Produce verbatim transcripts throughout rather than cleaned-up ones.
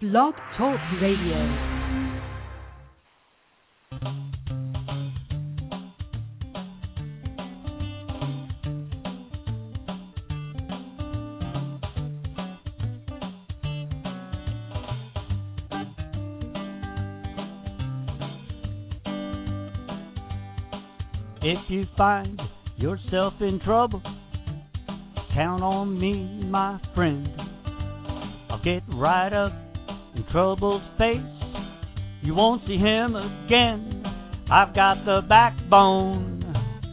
Blog Talk Radio. If you find yourself in trouble, count on me, my friend. I'll get right up in trouble's face. You won't see him again. I've got the backbone,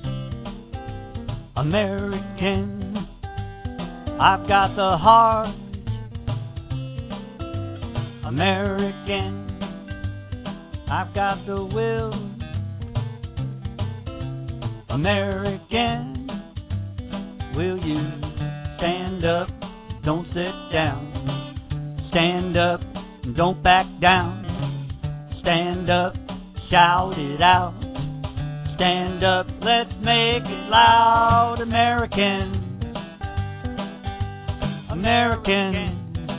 American. I've got the heart, American. I've got the will, American. Will you stand up, don't sit down. Stand up, don't back down. Stand up, shout it out. Stand up, let's make it loud. American, American.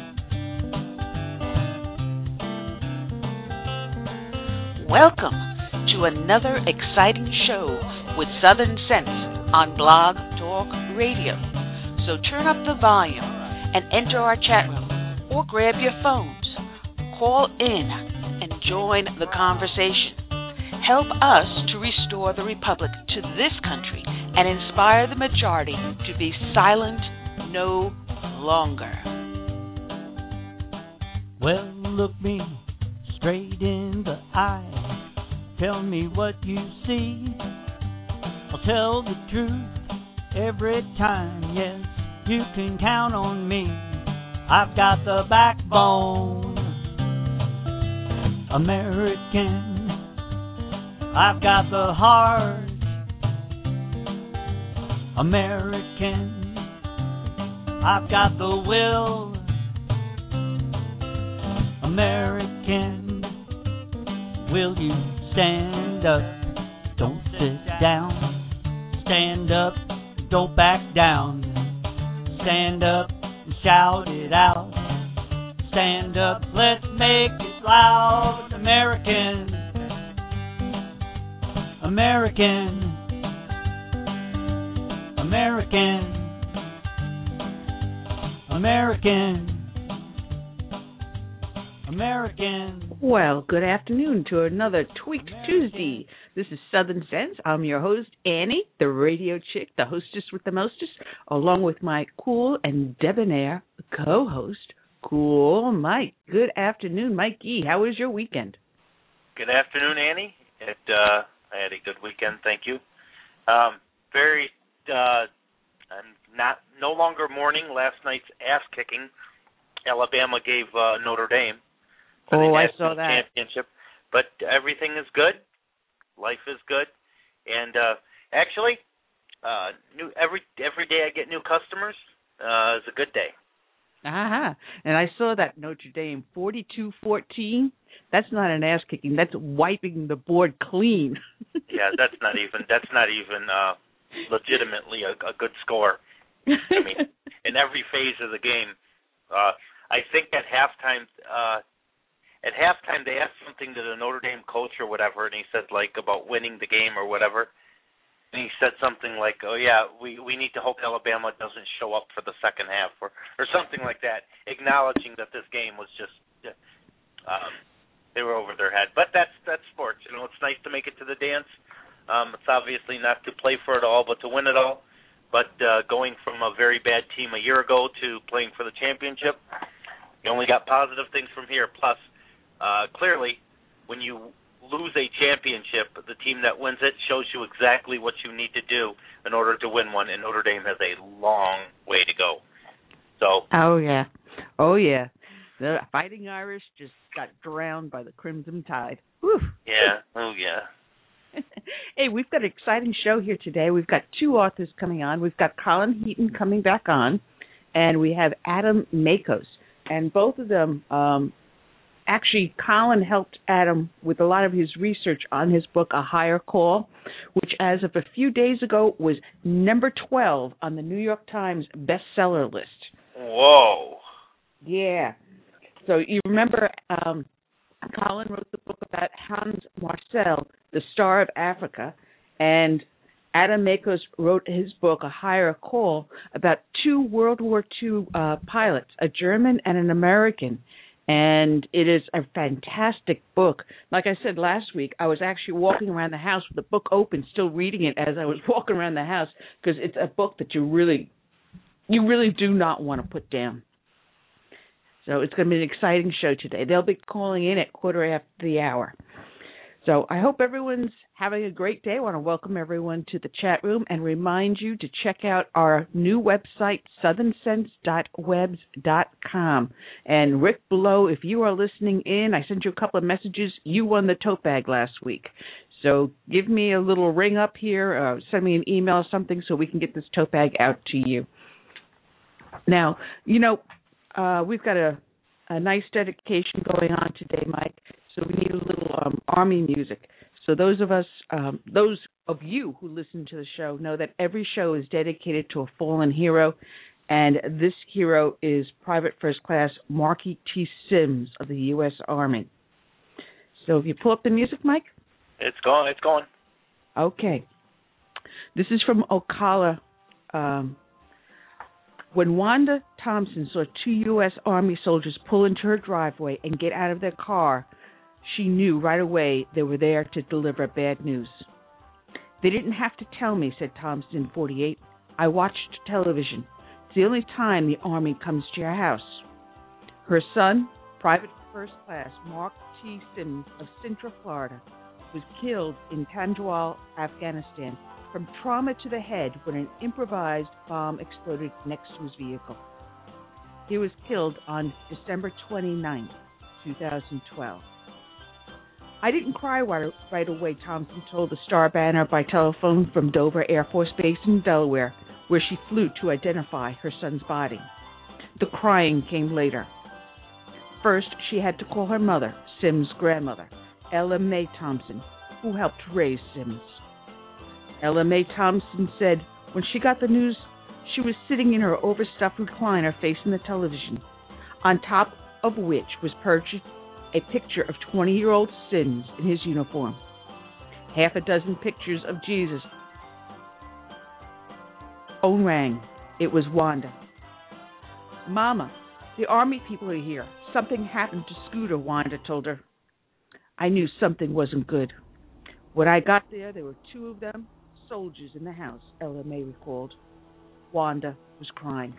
Welcome to another exciting show with Southern Sense on Blog Talk Radio. So turn up the volume and enter our chat room or grab your phones. Call in and join the conversation. Help us to restore the Republic to this country and inspire the majority to be silent no longer. Well, look me straight in the eye. Tell me what you see. I'll tell the truth every time. Yes, you can count on me. I've got the backbone, American. I've got the heart, American. I've got the will, American. Will you stand up, don't sit down. Stand up, don't back down. Stand up and shout it out. Stand up, let's make it loud. American, American, American, American, American. Well, good afternoon to another Tweaked Tuesday. This is Southern Sense. I'm your host, Annie, the radio chick, the hostess with the mostest, along with my cool and debonair co-host, Cool Mike. Good afternoon, Mikey. How was your weekend? Good afternoon, Annie. It, uh, I had a good weekend, thank you. Um, very, uh, I'm not no longer mourning last night's ass-kicking. Alabama gave uh, Notre Dame for oh, the I national saw that. championship, but everything is good. Life is good, and uh, actually, uh, new every every day I get new customers uh, is a good day. Uh-huh. And I saw that Notre Dame forty-two fourteen. That's not an ass kicking. That's wiping the board clean. Yeah, that's not even that's not even uh, legitimately a, a good score. I mean, in every phase of the game, uh, I think at halftime. Uh, At halftime, they asked something to the Notre Dame coach or whatever, and he said, like, about winning the game or whatever. And he said something like, oh, yeah, we, we need to hope Alabama doesn't show up for the second half or, or something like that, acknowledging that this game was just, um, they were over their head. But that's that's sports. You know, it's nice to make it to the dance. Um, it's obviously not to play for it all, but to win it all. But uh, going from a very bad team a year ago to playing for the championship, you only got positive things from here. Plus, Uh, clearly, when you lose a championship, the team that wins it shows you exactly what you need to do in order to win one, and Notre Dame has a long way to go. So. Oh, yeah. Oh, yeah. The Fighting Irish just got drowned by the Crimson Tide. Whew. Yeah. Oh, yeah. Hey, we've got an exciting show here today. We've got two authors coming on. We've got Colin Heaton coming back on, and we have Adam Makos. And both of them... Um, Actually, Colin helped Adam with a lot of his research on his book, A Higher Call, which as of a few days ago was number twelve on the New York Times bestseller list. Whoa. Yeah. So you remember um, Colin wrote the book about Hans Marcel, the Star of Africa, and Adam Makos wrote his book, A Higher Call, about two World War Two uh, pilots, a German and an American. And it is a fantastic book. Like I said last week, I was actually walking around the house with the book open, still reading it as I was walking around the house, because it's a book that you really, you really do not want to put down. So it's going to be an exciting show today. They'll be calling in at quarter after the hour. So I hope everyone's having a great day. I want to welcome everyone to the chat room and remind you to check out our new website, southern sense dot webs dot com. And Rick Below, if you are listening in, I sent you a couple of messages. You won the tote bag last week. So give me a little ring up here, uh, send me an email or something so we can get this tote bag out to you. Now, you know, uh, we've got a, a nice dedication going on today, Mike. So we need a little um, Army music. So those of us, um, those of you who listen to the show know that every show is dedicated to a fallen hero, and this hero is Private First Class Marky T. Sims of the U S Army. So if you pull up the music, Mike? It's going. It's going. Okay. This is from Ocala. Um, when Wanda Thompson saw two U S Army soldiers pull into her driveway and get out of their car, she knew right away they were there to deliver bad news. They didn't have to tell me, said Thompson, forty-eight. I watched television. It's the only time the Army comes to your house. Her son, Private First Class Mark T. Sims of Sintra, Florida, was killed in Kandahar, Afghanistan, from trauma to the head when an improvised bomb exploded next to his vehicle. He was killed on December twenty-ninth, two thousand twelve. I didn't cry right away, Thompson told the Star Banner by telephone from Dover Air Force Base in Delaware, where she flew to identify her son's body. The crying came later. First, she had to call her mother, Sims' grandmother, Ella Mae Thompson, who helped raise Sims. Ella Mae Thompson said when she got the news, she was sitting in her overstuffed recliner facing the television, on top of which was perched a picture of twenty-year-old Sims in his uniform. Half a dozen pictures of Jesus. Phone rang. It was Wanda. Mama, the Army people are here. Something happened to Scooter, Wanda told her. I knew something wasn't good. When I got there, there were two of them, soldiers in the house, Ella Mae recalled. Wanda was crying.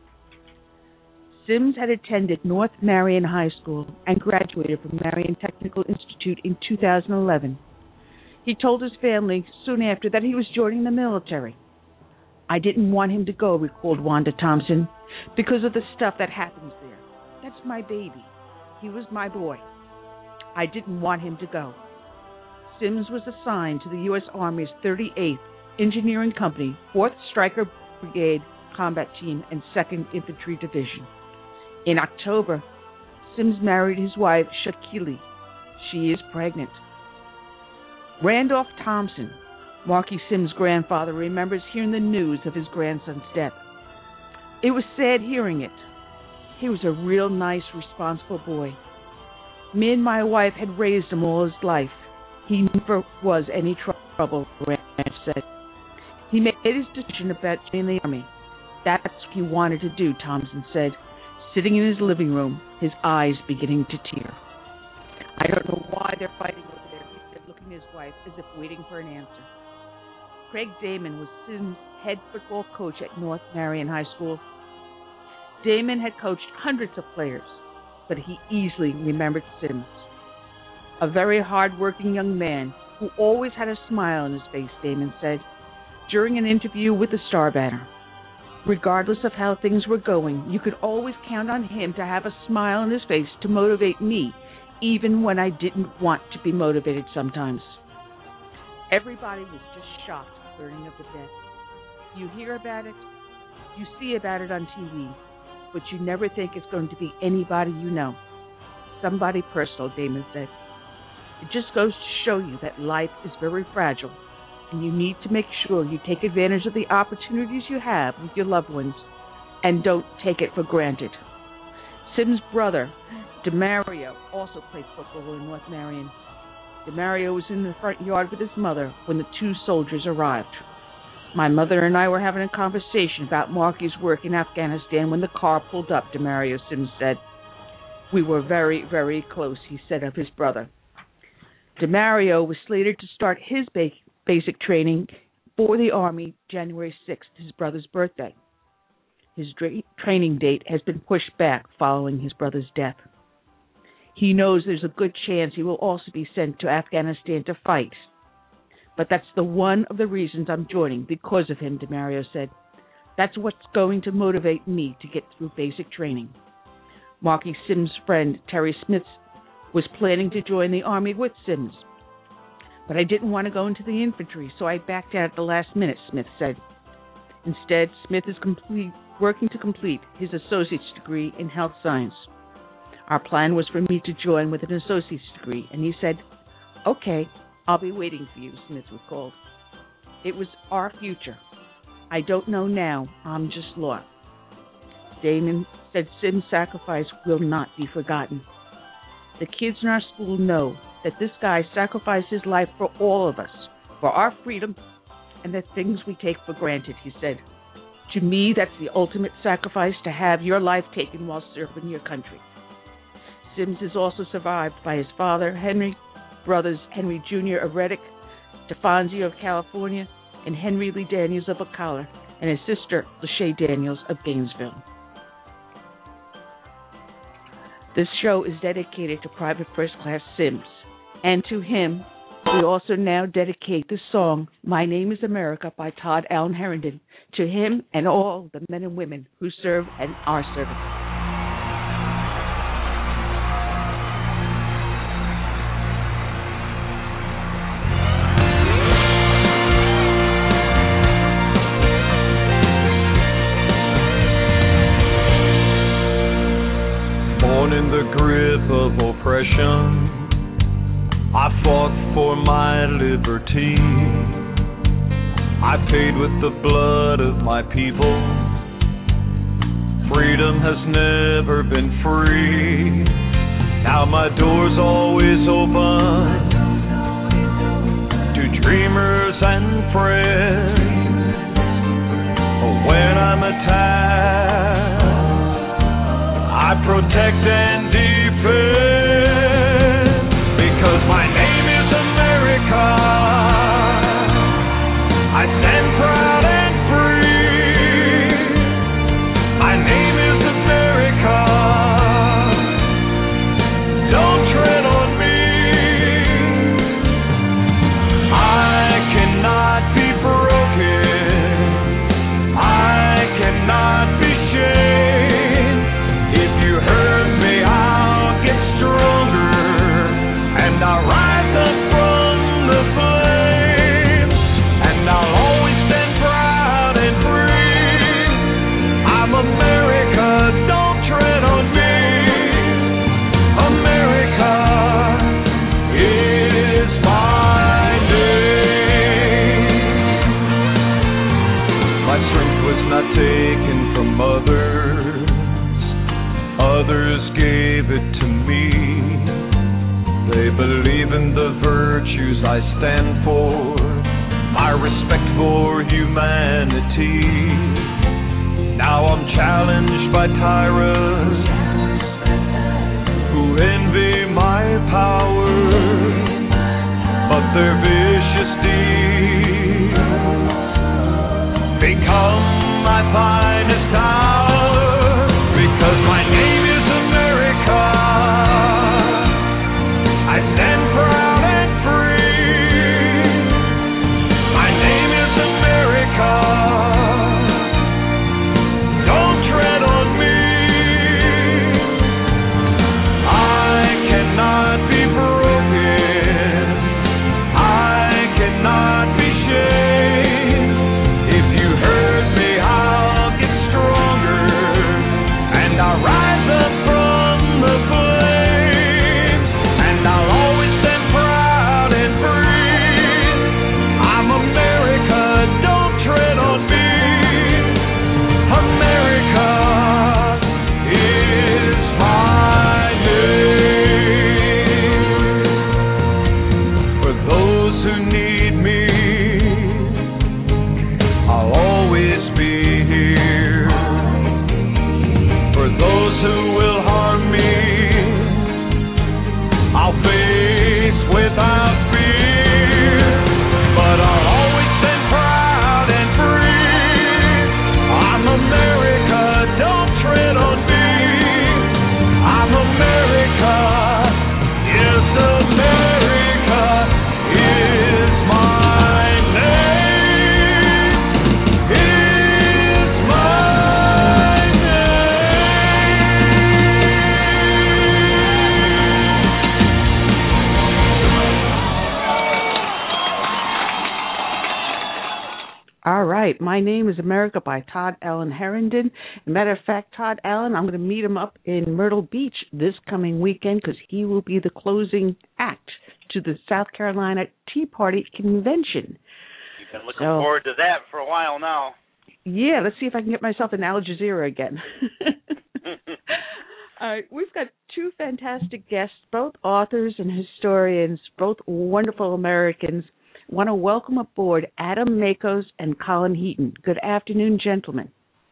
Sims had attended North Marion High School and graduated from Marion Technical Institute in two thousand eleven. He told his family soon after that he was joining the military. I didn't want him to go, recalled Wanda Thompson, because of the stuff that happens there. That's my baby. He was my boy. I didn't want him to go. Sims was assigned to the U S Army's thirty-eighth Engineering Company, fourth Stryker Brigade Combat Team, and second Infantry Division. In October, Sims married his wife, Shakili. She is pregnant. Randolph Thompson, Marky Sims' grandfather, remembers hearing the news of his grandson's death. It was sad hearing it. He was a real nice, responsible boy. Me and my wife had raised him all his life. He never was any trouble, Randolph said. He made his decision about joining the Army. That's what he wanted to do, Thompson said, sitting in his living room, his eyes beginning to tear. I don't know why they're fighting over there, he said, looking at his wife as if waiting for an answer. Craig Damon was Sims' head football coach at North Marion High School. Damon had coached hundreds of players, but he easily remembered Sims. A very hard-working young man who always had a smile on his face, Damon said, during an interview with the Star Banner. Regardless of how things were going, you could always count on him to have a smile on his face to motivate me, even when I didn't want to be motivated sometimes. Everybody was just shocked learning of the death. You hear about it, you see about it on T V, but you never think it's going to be anybody you know. Somebody personal, Damon said. It just goes to show you that life is very fragile, and you need to make sure you take advantage of the opportunities you have with your loved ones and don't take it for granted. Sims' brother, DeMario also played football in North Marion. DeMario was in the front yard with his mother when the two soldiers arrived. My mother and I were having a conversation about Marky's work in Afghanistan when the car pulled up, DeMario Sims said. We were very, very close, he said of his brother. DeMario was slated to start his ba- basic training for the Army January sixth, his brother's birthday. His dra- training date has been pushed back following his brother's death. He knows there's a good chance he will also be sent to Afghanistan to fight. But that's the one of the reasons I'm joining, because of him, DeMario said. That's what's going to motivate me to get through basic training. Marky Sims' friend, Terry Smith, was planning to join the Army with Sims. But I didn't want to go into the infantry, so I backed out at the last minute, Smith said. Instead, Smith is complete, working to complete his associate's degree in health science. Our plan was for me to join with an associate's degree, and he said, okay, I'll be waiting for you, Smith recalled. It was our future. I don't know now, I'm just lost. Damon said Sims' sacrifice will not be forgotten. The kids in our school know that this guy sacrificed his life for all of us, for our freedom and the things we take for granted, he said. To me, that's the ultimate sacrifice, to have your life taken while serving your country. Sims is also survived by his father, Henry, brothers Henry Junior of Reddick, DeFonzio of California, and Henry Lee Daniels of Ocala, and his sister, Lachey Daniels of Gainesville. This show is dedicated to Private First Class Sims, and to him, we also now dedicate the song My Name is America by Todd Allen Herndon to him and all the men and women who serve and are serving. Born in the grip of oppression, I fought for my liberty. I paid with the blood of my people. Freedom has never been free. Now my door's always open to dreamers and friends. When I'm attacked, I protect and defend, because my name is America. I stand proud and free. My name is America. Don't tread on me. I cannot be broken. I cannot be shamed. If you hurt me, I'll get stronger, and I'll rise up from the flames, and I'll always stand proud and free. I'm America, don't tread on me. America is my name. My strength was not taken from others. Others gave it to me. They believe in the virtues I stand for, my respect for humanity. Now I'm challenged by tyrants who envy my power, but their vicious deeds become my finest hour, because my name is America. I stand proud and free. My name is America. Don't tread on me. I cannot be broken. I cannot be shamed. If you hurt me, I'll get strong. right. My Name is America by Todd Allen Herndon. As a matter of fact, Todd Allen, I'm going to meet him up in Myrtle Beach this coming weekend because he will be the closing act to the South Carolina Tea Party Convention. You've been looking so, forward to that for a while now. Yeah, let's see if I can get myself an Al Jazeera again. Uh, we've got two fantastic guests, both authors and historians, both wonderful Americans. I want to welcome aboard Adam Makos and Colin Heaton. Good afternoon, gentlemen.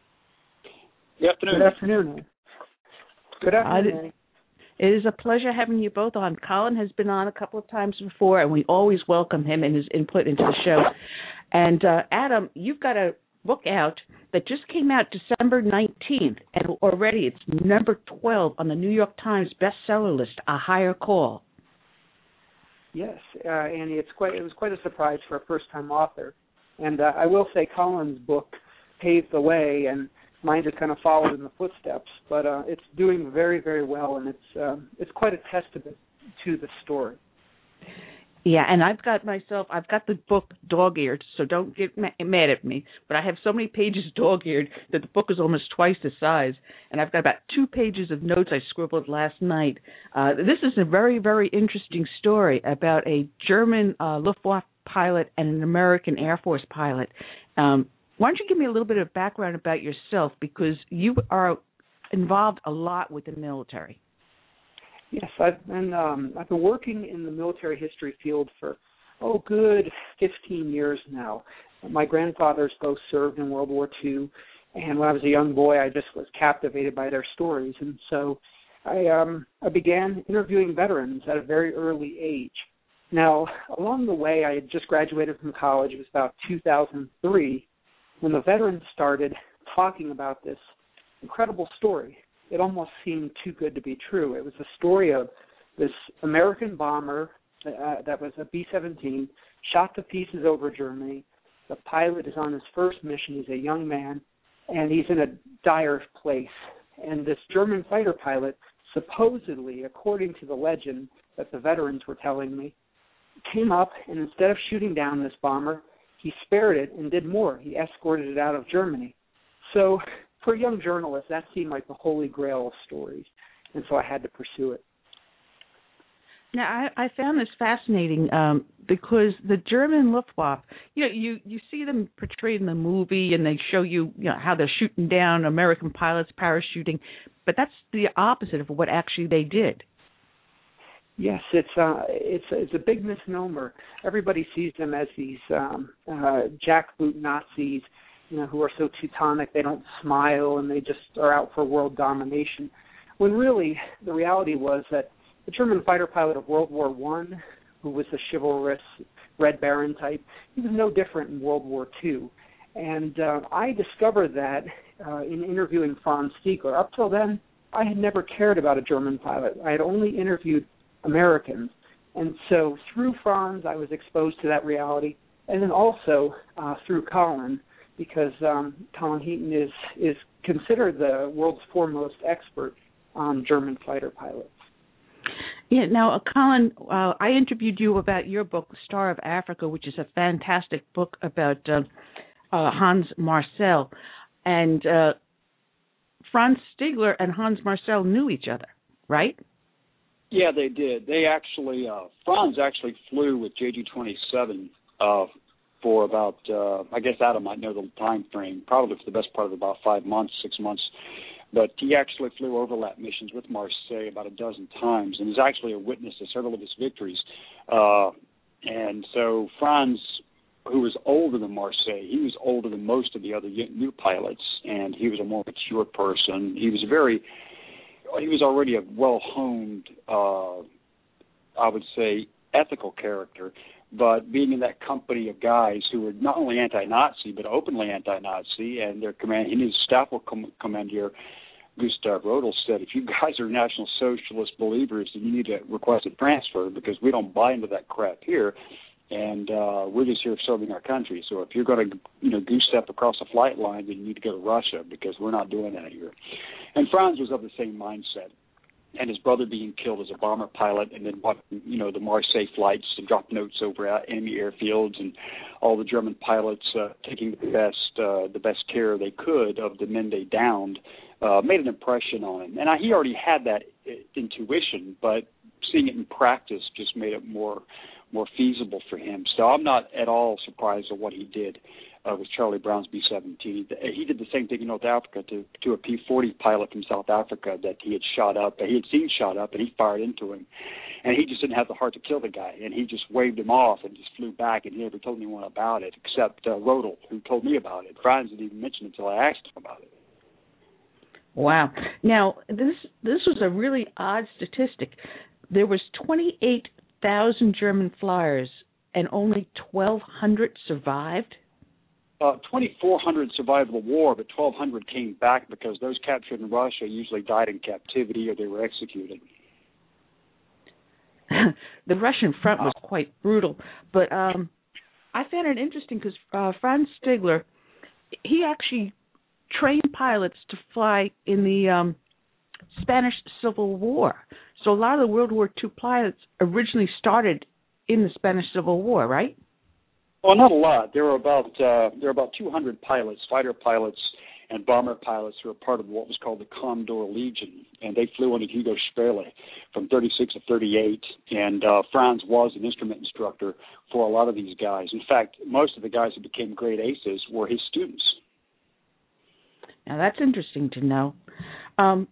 Good afternoon. Good afternoon. Good afternoon. Uh, it is a pleasure having you both on. Colin has been on a couple of times before, and we always welcome him and his input into the show. And uh, Adam, you've got a book out that just came out December nineteenth, and already it's number twelve on the New York Times bestseller list, A Higher Call. Yes, uh, Annie, it's quite, it was quite a surprise for a first-time author. And uh, I will say Colin's book paved the way, and mine just kind of followed in the footsteps. But uh, it's doing very, very well, and it's uh, it's quite a testament to the story. Yeah, and I've got myself, I've got the book dog-eared, so don't get ma- mad at me, but I have so many pages dog-eared that the book is almost twice the size, and I've got about two pages of notes I scribbled last night. Uh, this is a very, very interesting story about a German uh, Luftwaffe pilot and an American Air Force pilot. Um, why don't you give me a little bit of background about yourself, because you are involved a lot with the military. Yes, I've been um, I've been working in the military history field for oh, good fifteen years now. My grandfathers both served in World War Two, and when I was a young boy, I just was captivated by their stories, and so I um, I began interviewing veterans at a very early age. Now, along the way, I had just graduated from college. It was about two thousand three when the veterans started talking about this incredible story. It almost seemed too good to be true. It was a story of this American bomber uh, that was a B seventeen, shot to pieces over Germany. The pilot is on his first mission. He's a young man, and he's in a dire place. And this German fighter pilot, supposedly, according to the legend that the veterans were telling me, came up, and instead of shooting down this bomber, he spared it and did more. He escorted it out of Germany. So for a young journalist, that seemed like the holy grail of stories, and so I had to pursue it. Now, I, I found this fascinating um, because the German Luftwaffe, you know, you, you see them portrayed in the movie, and they show you, you know, how they're shooting down American pilots parachuting, but that's the opposite of what actually they did. Yes, it's uh, it's it's a big misnomer. Everybody sees them as these um, uh, jackboot Nazis, you know, who are so Teutonic, they don't smile, and they just are out for world domination. When really, the reality was that the German fighter pilot of World War One, who was the chivalrous Red Baron type, he was no different in World War Two. And uh, I discovered that uh, in interviewing Franz Stiegler. Up till then, I had never cared about a German pilot. I had only interviewed Americans. And so through Franz, I was exposed to that reality, and then also uh, through Colin, because um, Colin Heaton is, is considered the world's foremost expert on German fighter pilots. Yeah. Now, uh, Colin, uh, I interviewed you about your book, Star of Africa, which is a fantastic book about uh, uh, Hans Marcel. And uh, Franz Stiegler and Hans Marcel knew each other, right? Yeah, they did. They actually, uh, Franz actually flew with J G twenty-seven uh, for about, uh, I guess Adam might know the time frame, probably for the best part of about five months, six months. But he actually flew overlap missions with Marseille about a dozen times and is actually a witness to several of his victories. Uh, and so Franz, who was older than Marseille, he was older than most of the other new pilots, and he was a more mature person. He was very, he was already a well-honed, uh, I would say, ethical character. But being in that company of guys who were not only anti-Nazi, but openly anti-Nazi, and their command, his staff commander, Gustav Rodel, said, if you guys are National Socialist believers, then you need to request a transfer because we don't buy into that crap here, and uh, we're just here serving our country. So if you're going to, you know, goose step across a flight line, then you need to go to Russia because we're not doing that here. And Franz was of the same mindset. and his brother being killed as a bomber pilot, and then watching, you know, the Marseille flights and drop notes over at enemy airfields, and all the German pilots uh, taking the best uh, the best care they could of the men they downed, uh, made an impression on him. And I, he already had that intuition, but seeing it in practice just made it more more feasible for him. So I'm not at all surprised at what he did uh, with Charlie Brown's B seventeen. He did the same thing in North Africa to to a P forty pilot from South Africa that he had shot up, he had seen shot up, and he fired into him. And he just didn't have the heart to kill the guy, and he just waved him off and just flew back, and he never told anyone about it except uh, Rodel, who told me about it. Franz didn't even mention it until I asked him about it. Wow. Now, this this was a really odd statistic. There was twenty-eight thousand German flyers, and only twelve hundred survived? Uh, twenty-four hundred survived the war, but twelve hundred came back because those captured in Russia usually died in captivity or they were executed. The Russian front was quite brutal, but um, I found it interesting because uh, Franz Stigler, he actually trained pilots to fly in the um, Spanish Civil War. So a lot of the World War Two pilots originally started in the Spanish Civil War, right? Well, not a lot. There were about uh, there were about two hundred pilots, fighter pilots, and bomber pilots who were part of what was called the Condor Legion, and they flew under Hugo Sperle from thirty-six to thirty-eight. And uh, Franz was an instrument instructor for a lot of these guys. In fact, most of the guys who became great aces were his students. Now that's interesting to know. Um,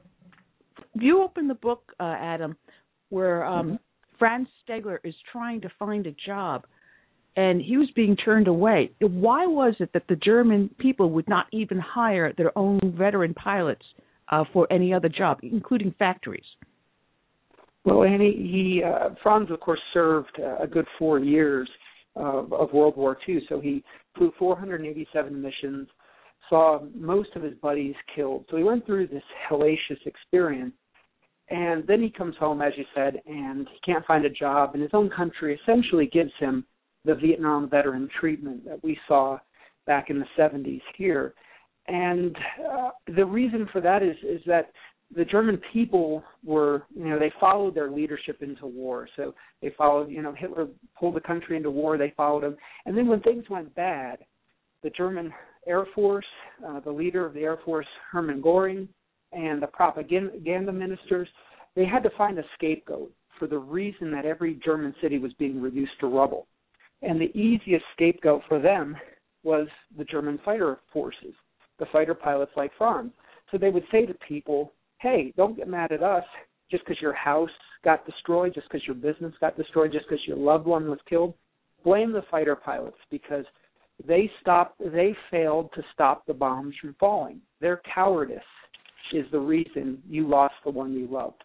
you open the book, uh, Adam, where um, mm-hmm. Franz Stigler is trying to find a job, and he was being turned away. Why was it that the German people would not even hire their own veteran pilots uh, for any other job, including factories? Well, Annie, he uh, Franz, of course, served uh, a good four years uh, of World War Two, so he flew four hundred eighty-seven missions, saw most of his buddies killed. So he went through this hellacious experience. And then he comes home, as you said, and he can't find a job. And his own country essentially gives him the Vietnam veteran treatment that we saw back in the seventies here. And uh, the reason for that is, is that the German people were, you know, they followed their leadership into war. So they followed, you know, Hitler pulled the country into war, they followed him. And then when things went bad, the German Air Force, uh, the leader of the Air Force, Hermann Goring, and the propaganda ministers, they had to find a scapegoat for the reason that every German city was being reduced to rubble. And the easiest scapegoat for them was the German fighter forces, the fighter pilots like Franz. So they would say to people, hey, don't get mad at us just because your house got destroyed, just because your business got destroyed, just because your loved one was killed. Blame the fighter pilots because they stopped, they failed to stop the bombs from falling. Their cowardice is the reason you lost the one you loved.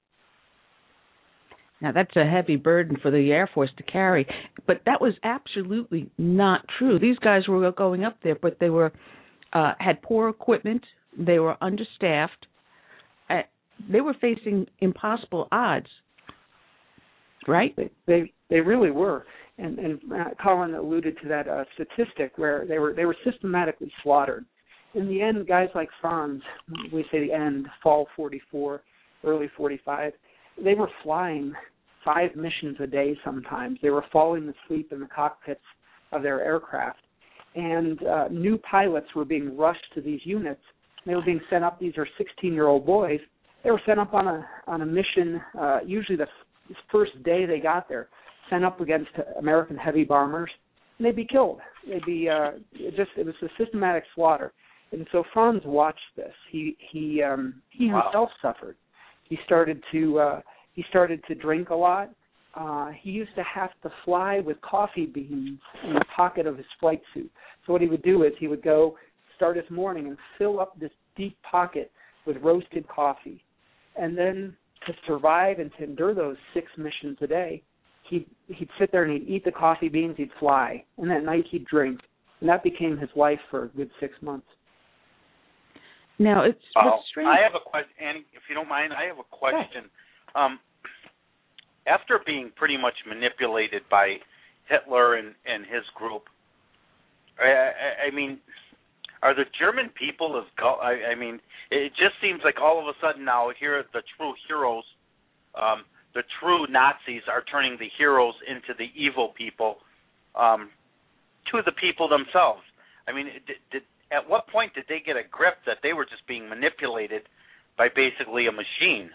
Now, that's a heavy burden for the Air Force to carry, but that was absolutely not true. These guys were going up there, but they were uh, had poor equipment, they were understaffed, uh, they were facing impossible odds, right? They they, they really were, and, and uh, Colin alluded to that uh, statistic where they were they were systematically slaughtered. In the end, guys like Franz, we say the end, fall forty-four, early forty-five, they were flying five missions a day sometimes. They were falling asleep in the cockpits of their aircraft. And uh, new pilots were being rushed to these units. They were being sent up. These are sixteen-year-old boys. They were sent up on a on a mission, uh, usually the f- first day they got there, sent up against American heavy bombers, and they'd be killed. They'd be uh, it just it was a systematic slaughter. And so Franz watched this. He he um, he Wow. himself suffered. He started to uh, he started to drink a lot. Uh, he used to have to fly with coffee beans in the pocket of his flight suit. So what he would do is he would go start his morning and fill up this deep pocket with roasted coffee, and then to survive and to endure those six missions a day, he'd he'd sit there and he'd eat the coffee beans. He'd fly, and at night he'd drink, and that became his life for a good six months. Now, it's Oh, what's strange. I have a question, Annie, if you don't mind. I have a question. Um, after being pretty much manipulated by Hitler and, and his group, I, I, I mean, are the German people as go- I, I mean, it just seems like all of a sudden now here the true heroes, um, the true Nazis are turning the heroes into the evil people, um, to the people themselves. I mean, did, did, at what point did they get a grip that they were just being manipulated by basically a machine?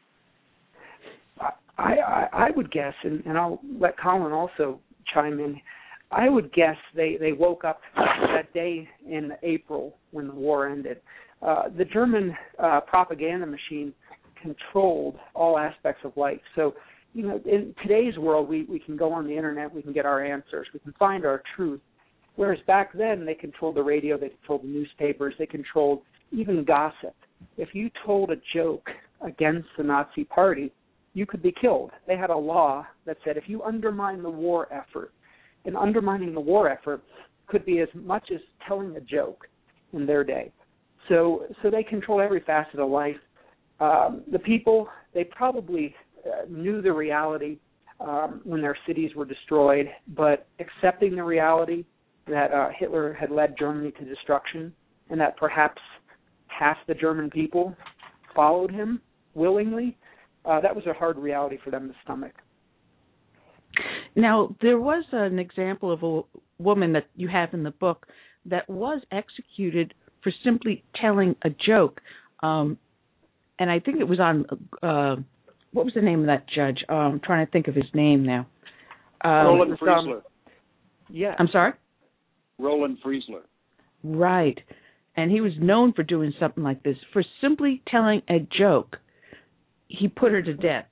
I, I, I would guess, and, and I'll let Colin also chime in, I would guess they, they woke up that day in April when the war ended. Uh, the German uh, propaganda machine controlled all aspects of life. So, you know, in today's world, we, we can go on the internet, we can get our answers, we can find our truth. Whereas back then, they controlled the radio, they controlled the newspapers, they controlled even gossip. If you told a joke against the Nazi Party, you could be killed. They had a law that said if you undermine the war effort, and undermining the war effort could be as much as telling a joke in their day. So so they control every facet of life. Um, the people, they probably uh, knew the reality um, when their cities were destroyed, but accepting the reality that uh, Hitler had led Germany to destruction and that perhaps half the German people followed him willingly, uh, that was a hard reality for them to stomach. Now, there was an example of a woman that you have in the book that was executed for simply telling a joke. Um, and I think it was on, uh, what was the name of that judge? Uh, I'm trying to think of his name now. Um, Roland Friesler. Um, yeah. I'm sorry? Roland Friesler. Right. And he was known for doing something like this. For simply telling a joke, he put her to death.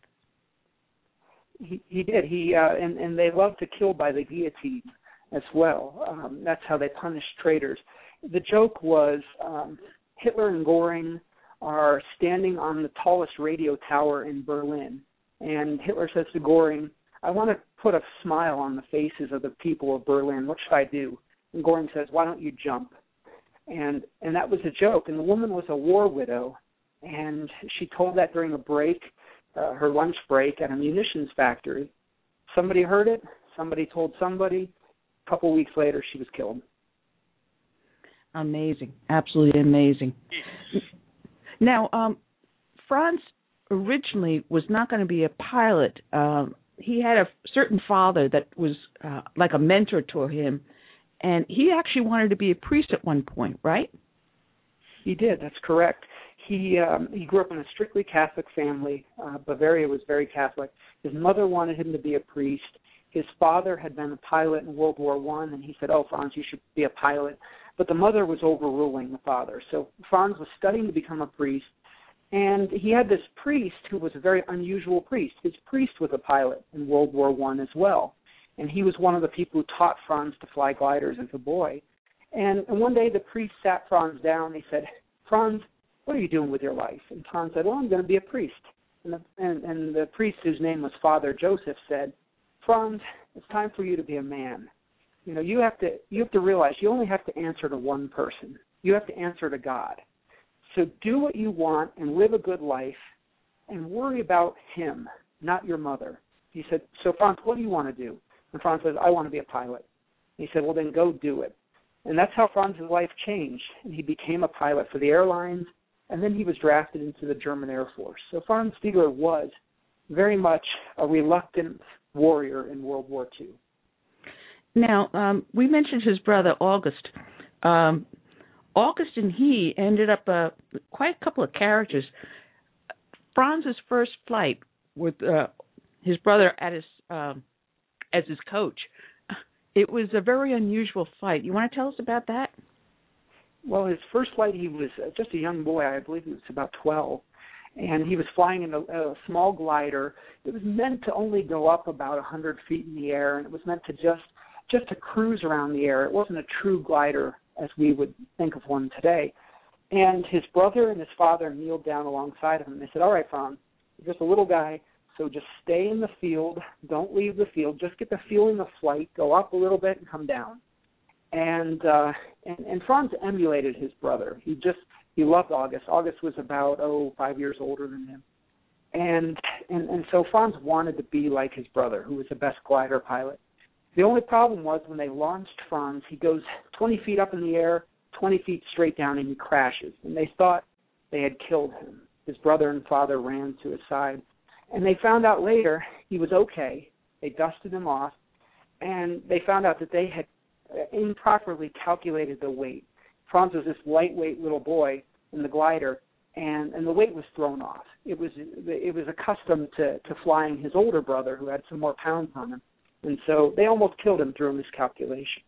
He, he did. He uh, and, and they love to kill by the guillotine as well. Um, that's how they punish traitors. The joke was um, Hitler and Göring are standing on the tallest radio tower in Berlin. And Hitler says to Göring, I want to put a smile on the faces of the people of Berlin. What should I do? And Göring says, why don't you jump? And and that was a joke. And the woman was a war widow. And she told that during a break, uh, her lunch break at a munitions factory. Somebody heard it. Somebody told somebody. A couple weeks later, she was killed. Amazing. Absolutely amazing. Now, um, Franz originally was not going to be a pilot. Um, he had a certain father that was uh, like a mentor to him, and he actually wanted to be a priest at one point, right? He did. That's correct. He um, he grew up in a strictly Catholic family. Uh, Bavaria was very Catholic. His mother wanted him to be a priest. His father had been a pilot in World War One, and he said, oh, Franz, you should be a pilot. But the mother was overruling the father. So Franz was studying to become a priest, and he had this priest who was a very unusual priest. His priest was a pilot in World War One as well, and he was one of the people who taught Franz to fly gliders as a boy. And, and one day the priest sat Franz down, and he said, Franz, what are you doing with your life? And Franz said, well, I'm going to be a priest. And the, and, and the priest, whose name was Father Joseph, said, Franz, it's time for you to be a man. You know, you have to you have to realize you only have to answer to one person. You have to answer to God. So do what you want and live a good life and worry about him, not your mother. He said, so Franz, what do you want to do? And Franz says, I want to be a pilot. He said, well, then go do it. And that's how Franz's life changed. And he became a pilot for the airlines, and then he was drafted into the German Air Force. So Franz Stiegler was very much a reluctant warrior in World War Two. Now, um, we mentioned his brother, August. Um, August and he ended up uh, quite a couple of characters. Franz's first flight with uh, his brother at his um, as his coach, it was a very unusual flight. You want to tell us about that? Well, his first flight, he was just a young boy. I believe he was about twelve. And he was flying in a, a small glider. It was meant to only go up about one hundred feet in the air, and it was meant to just just to cruise around the air. It wasn't a true glider as we would think of one today. And his brother and his father kneeled down alongside of him. They said, all right, Franz, you're just a little guy, so just stay in the field. Don't leave the field. Just get the feeling of flight. Go up a little bit and come down. And uh, and, and Franz emulated his brother. He just he loved August. August was about, oh, five years older than him. And, and, and so Franz wanted to be like his brother, who was the best glider pilot. The only problem was when they launched Franz, he goes twenty feet up in the air, twenty feet straight down, and he crashes. And they thought they had killed him. His brother and father ran to his side. And they found out later he was okay. They dusted him off, and they found out that they had improperly calculated the weight. Franz was this lightweight little boy in the glider, and, and the weight was thrown off. It was it was accustomed to, to flying his older brother, who had some more pounds on him. And so they almost killed him through a miscalculation.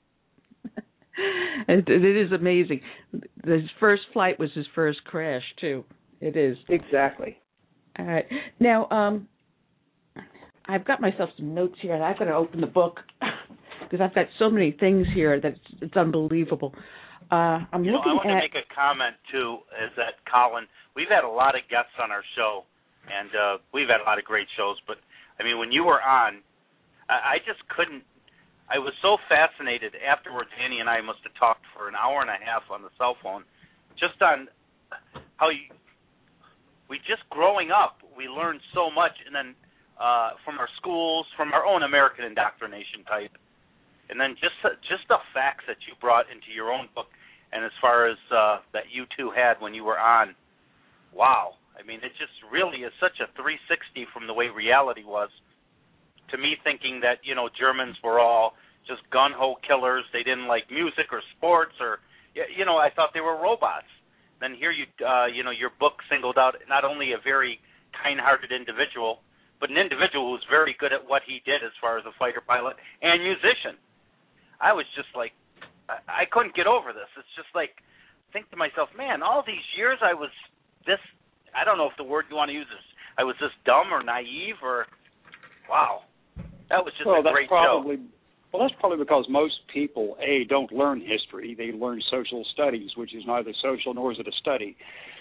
it, it is amazing. His first flight was his first crash, too. It is. Exactly. All right. Now, um, I've got myself some notes here, and I've got to open the book because I've got so many things here that it's, it's unbelievable. Uh, I'm you know, looking I want at... to make a comment, too, is that, Colin, we've had a lot of guests on our show, and uh, we've had a lot of great shows, but, I mean, when you were on, I, I just couldn't, I was so fascinated. Afterwards, Annie and I must have talked for an hour and a half on the cell phone, just on how you, we just growing up, we learned so much, and then uh, from our schools, from our own American indoctrination type, and then just just the facts that you brought into your own book, and as far as uh, that you two had when you were on, wow. I mean, it just really is such a three sixty from the way reality was. To me, thinking that, you know, Germans were all just gun-ho killers. They didn't like music or sports or, you know, I thought they were robots. Then here you, uh, you know, your book singled out not only a very kind-hearted individual, but an individual who was very good at what he did as far as a fighter pilot and musician. I was just like, I, I couldn't get over this. It's just like, think to myself, man, all these years I was this, I don't know if the word you want to use is, I was this dumb or naive or, wow. That was just well, a great that's probably, show. Well, that's probably because most people, A, don't learn history. They learn social studies, which is neither social nor is it a study.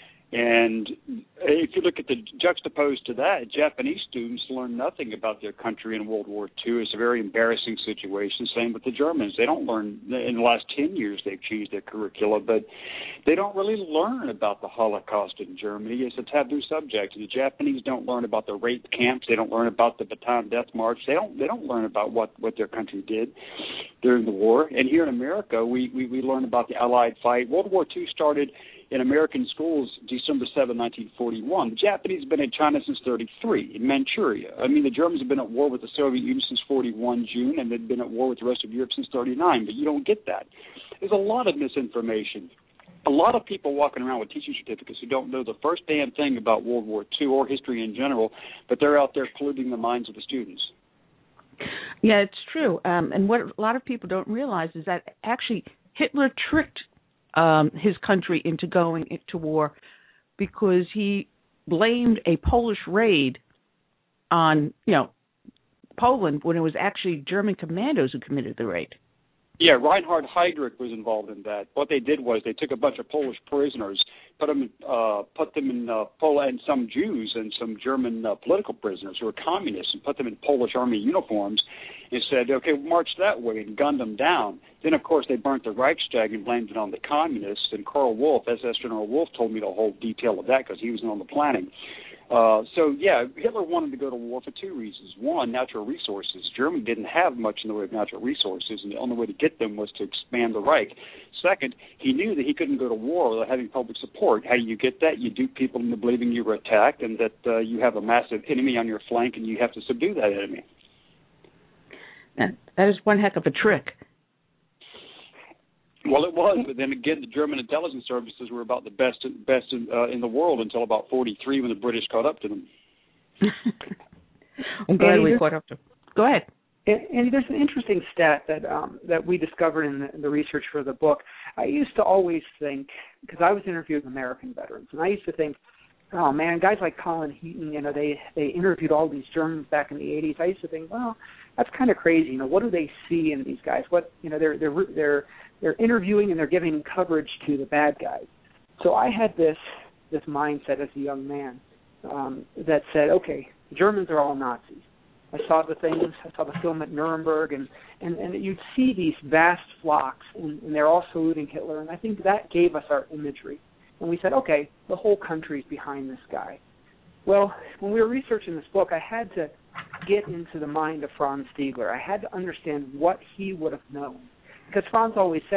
And if you look at the juxtaposed to that, Japanese students learn nothing about their country in World War Two. It's a very embarrassing situation. Same with the Germans. They don't learn, in the last ten years they've changed their curricula, but they don't really learn about the Holocaust in Germany. It's a taboo subject. The Japanese don't learn about the rape camps. They don't learn about the Bataan Death March. They don't They don't learn about what, what their country did during the war. And here in America, we, we, we learn about the Allied fight. World War Two started in American schools December seventh, nineteen forty-one. The Japanese have been in China since thirty-three, in Manchuria. I mean, the Germans have been at war with the Soviet Union since forty-one, June, and they've been at war with the rest of Europe since thirty-nine, but you don't get that. There's a lot of misinformation. A lot of people walking around with teaching certificates who don't know the first damn thing about World War Two or history in general, but they're out there polluting the minds of the students. Yeah, it's true. Um, and what a lot of people don't realize is that actually Hitler tricked Um, his country into going into war because he blamed a Polish raid on, you know, Poland when it was actually German commandos who committed the raid. Yeah, Reinhard Heydrich was involved in that. What they did was they took a bunch of Polish prisoners, put them, uh, put them in uh, Poland, and some Jews and some German uh, political prisoners who were communists, and put them in Polish army uniforms, and said, "Okay, march that way," and gunned them down. Then, of course, they burnt the Reichstag and blamed it on the communists. And Karl Wolf, S S General Wolf, told me the whole detail of that because he was in on the planning. Uh, so, yeah, Hitler wanted to go to war for two reasons. One, natural resources. Germany didn't have much in the way of natural resources, and the only way to get them was to expand the Reich. Second, he knew that he couldn't go to war without having public support. How do you get that? You dupe people into believing you were attacked and that uh, you have a massive enemy on your flank and you have to subdue that enemy. That, that is one heck of a trick. Well, it was, but then again, the German intelligence services were about the best best in, uh, in the world until about forty-three when the British caught up to them. I'm glad Andy, we caught up to them. Go ahead. And, and there's an interesting stat that um, that we discovered in the, in the research for the book. I used to always think, because I was interviewing American veterans, and I used to think, oh man, guys like Colin Heaton, you know, they they interviewed all these Germans back in the eighties. I used to think, well, that's kind of crazy. You know, what do they see in these guys? What you know, they're they're they're they're interviewing and they're giving coverage to the bad guys. So I had this this mindset as a young man um, that said, okay, the Germans are all Nazis. I saw the things. I saw the film at Nuremberg, and, and, and you'd see these vast flocks, and, and they're all saluting Hitler, and I think that gave us our imagery. And we said, okay, the whole country's behind this guy. Well, when we were researching this book, I had to get into the mind of Franz Stiegler. I had to understand what he would have known. Because Franz always said,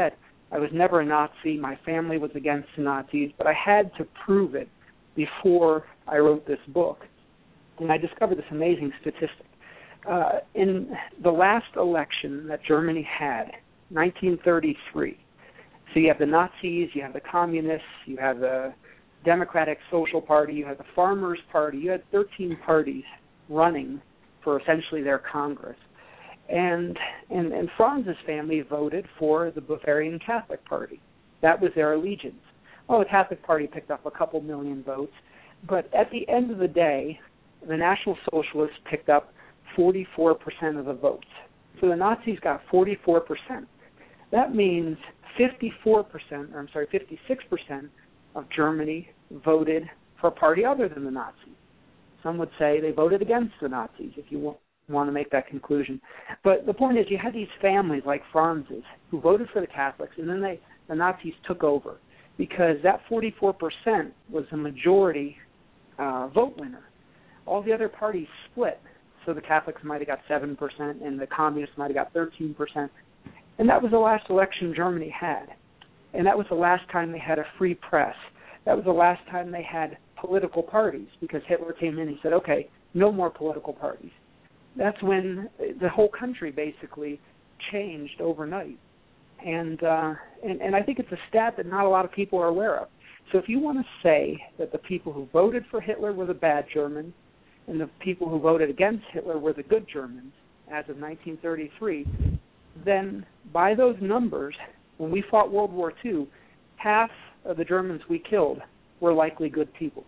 I was never a Nazi. My family was against the Nazis, but I had to prove it before I wrote this book. And I discovered this amazing statistic. Uh, in the last election that Germany had, nineteen thirty-three, so you have the Nazis, you have the Communists, you have the Democratic Social Party, you have the Farmers Party, you had thirteen parties running for essentially their Congress. And, and, and Franz's family voted for the Bavarian Catholic Party. That was their allegiance. Well, the Catholic Party picked up a couple million votes, but at the end of the day, the National Socialists picked up forty-four percent of the votes. So the Nazis got forty-four percent. That means fifty-four percent, or I'm sorry, fifty-six percent of Germany voted for a party other than the Nazis. Some would say they voted against the Nazis, if you want, want to make that conclusion. But the point is, you had these families like Franz's who voted for the Catholics, and then they, the Nazis took over because that forty-four percent was the majority uh, vote winner. All the other parties split, so the Catholics might have got seven percent and the Communists might have got thirteen percent. And that was the last election Germany had. And that was the last time they had a free press. That was the last time they had political parties, because Hitler came in and said, okay, no more political parties. That's when the whole country basically changed overnight. And, uh, and, and I think it's a stat that not a lot of people are aware of. So if you want to say that the people who voted for Hitler were the bad Germans, and the people who voted against Hitler were the good Germans as of nineteen thirty-three, then by those numbers, when we fought World War Two, half of the Germans we killed were likely good people.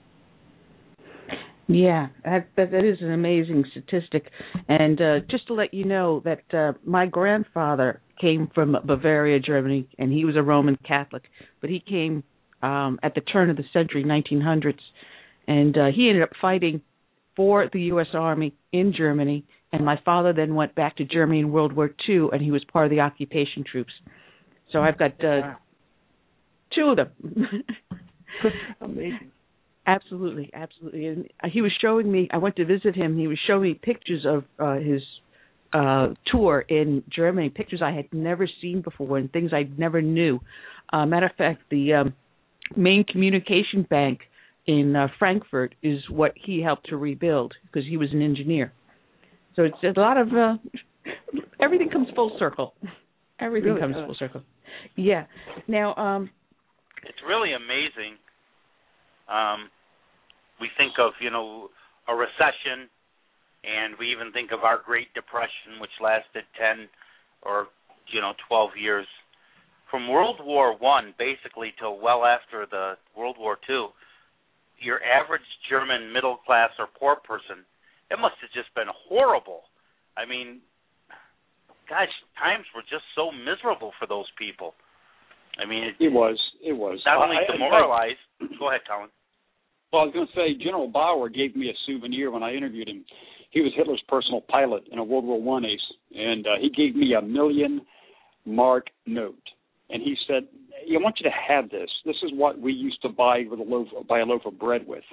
Yeah, that, that, that is an amazing statistic. And uh, just to let you know that uh, my grandfather came from Bavaria, Germany, and he was a Roman Catholic, but he came um, at the turn of the century, nineteen hundreds, and uh, he ended up fighting for the U S Army in Germany, and my father then went back to Germany in World War Two, and he was part of the occupation troops. So I've got uh, wow. two of them. Amazing. Absolutely, absolutely. And he was showing me, I went to visit him, he was showing me pictures of uh, his uh, tour in Germany, pictures I had never seen before and things I never knew. Uh, matter of fact, the um, main communication bank in uh, Frankfurt is what he helped to rebuild because he was an engineer. So it's a lot of, uh, everything comes full circle. Everything really comes does. full circle. Yeah. Now, um, it's really amazing. Um, we think of, you know, a recession, and we even think of our Great Depression, which lasted ten or, you know, twelve years. From World War One, basically, till well after the World War Two, your average German middle class or poor person, it must have just been horrible. I mean, gosh, times were just so miserable for those people. I mean, it, it was. It was. Not only I, demoralized. I, go ahead, Colin. Well, I was going to say, General Bauer gave me a souvenir when I interviewed him. He was Hitler's personal pilot and a World War One ace, and uh, he gave me a million mark note. And he said, I want you to have this. This is what we used to buy with a loaf, buy a loaf of bread with.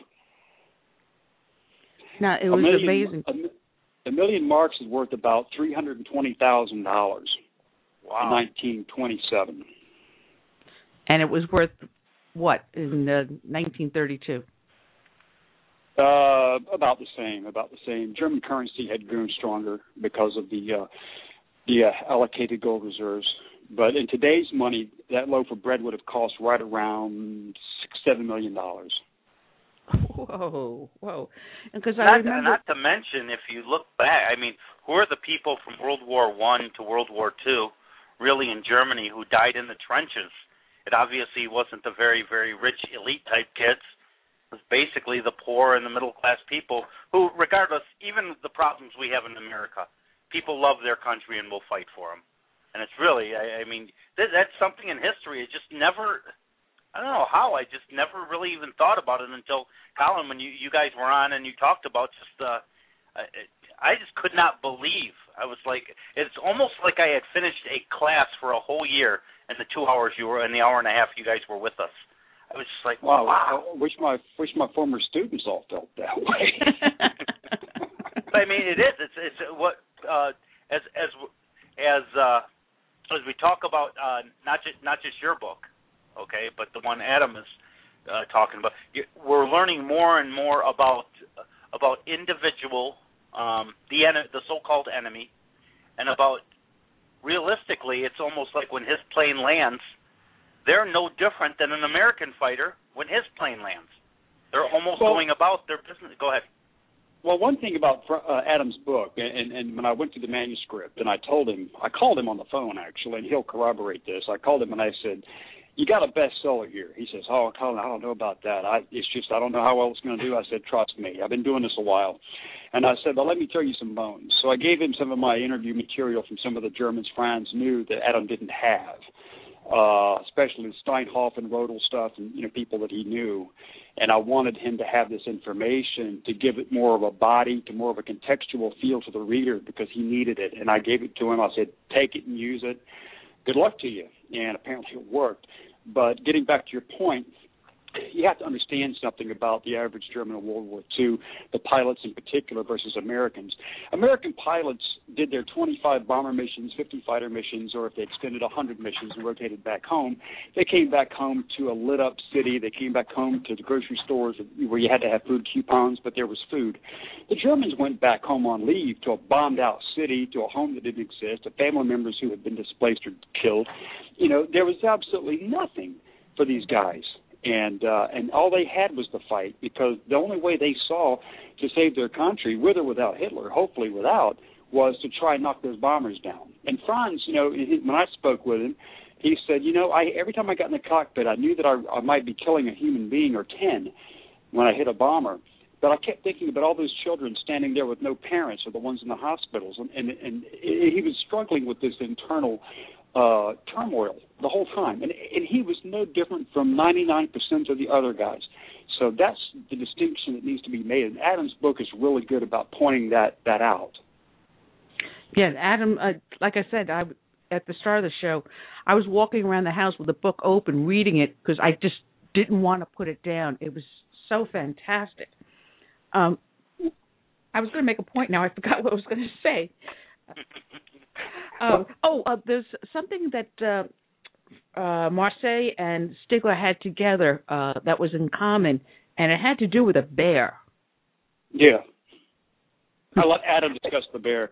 No, it was a million, amazing. A, a million marks is worth about three hundred twenty thousand dollars wow. in nineteen twenty-seven. And it was worth what in uh, nineteen thirty-two? Uh, about the same, about the same. German currency had grown stronger because of the uh, the uh, allocated gold reserves. But in today's money, that loaf of bread would have cost right around six, seven million dollars. Whoa, whoa! Because I not, remember, not to mention, if you look back, I mean, who are the people from World War One to World War Two, really in Germany, who died in the trenches? It obviously wasn't the very, very rich elite type kids. It was basically the poor and the middle class people who, regardless, even the problems we have in America, people love their country and will fight for them. And it's really, I, I mean, that, that's something in history. It just never, I don't know how, I just never really even thought about it until, Colin, when you, you guys were on and you talked about just, uh, I just could not believe. I was like, it's almost like I had finished a class for a whole year in the two hours you were, in the hour and a half you guys were with us. I was just like, wow. wow. I wish my wish my former students all felt that way. But I mean, it is. It's it's what uh, as as as uh, as we talk about uh, not just not just your book, okay, but the one Adam is uh, talking about, we're learning more and more about about individual, um, the en- the so-called enemy, and about realistically, it's almost like when his plane lands, they're no different than an American fighter when his plane lands. They're almost well, going about their business. Go ahead. Well, one thing about uh, Adam's book, and, and when I went through the manuscript, and I told him, I called him on the phone, actually, and he'll corroborate this. I called him and I said, you got a bestseller here. He says, oh, Colin, I don't know about that. I, it's just I don't know how well it's going to do. I said, trust me. I've been doing this a while. And I said, well, let me tell you some bones. So I gave him some of my interview material from some of the Germans Franz knew that Adam didn't have. Uh, especially Steinhoff and Rodel stuff, and you know people that he knew, and I wanted him to have this information to give it more of a body, to more of a contextual feel to the reader because he needed it, and I gave it to him. I said, take it and use it. Good luck to you, and apparently it worked. But getting back to your point, you have to understand something about the average German in World War Two, the pilots in particular versus Americans. American pilots did their twenty-five bomber missions, fifty fighter missions, or if they extended one hundred missions and rotated back home, they came back home to a lit-up city. They came back home to the grocery stores where you had to have food coupons, but there was food. The Germans went back home on leave to a bombed-out city, to a home that didn't exist, to family members who had been displaced or killed. You know, there was absolutely nothing for these guys. And uh, and all they had was the fight, because the only way they saw to save their country, with or without Hitler, hopefully without, was to try and knock those bombers down. And Franz, you know, when I spoke with him, he said, you know, I every time I got in the cockpit, I knew that I, I might be killing a human being or ten when I hit a bomber. But I kept thinking about all those children standing there with no parents, or the ones in the hospitals, and, and, and he was struggling with this internal uh, turmoil the whole time. And, and he was no different from ninety-nine percent of the other guys. So that's the distinction that needs to be made. And Adam's book is really good about pointing that, that out. Yeah, Adam, uh, like I said, I, at the start of the show, I was walking around the house with the book open, reading it, because I just didn't want to put it down. It was so fantastic. Um, I was going to make a point now. I forgot what I was going to say. Um, oh, uh, there's something that uh, uh, Marseille and Stigler had together uh, that was in common, and it had to do with a bear. Yeah. I'll let Adam discuss the bear.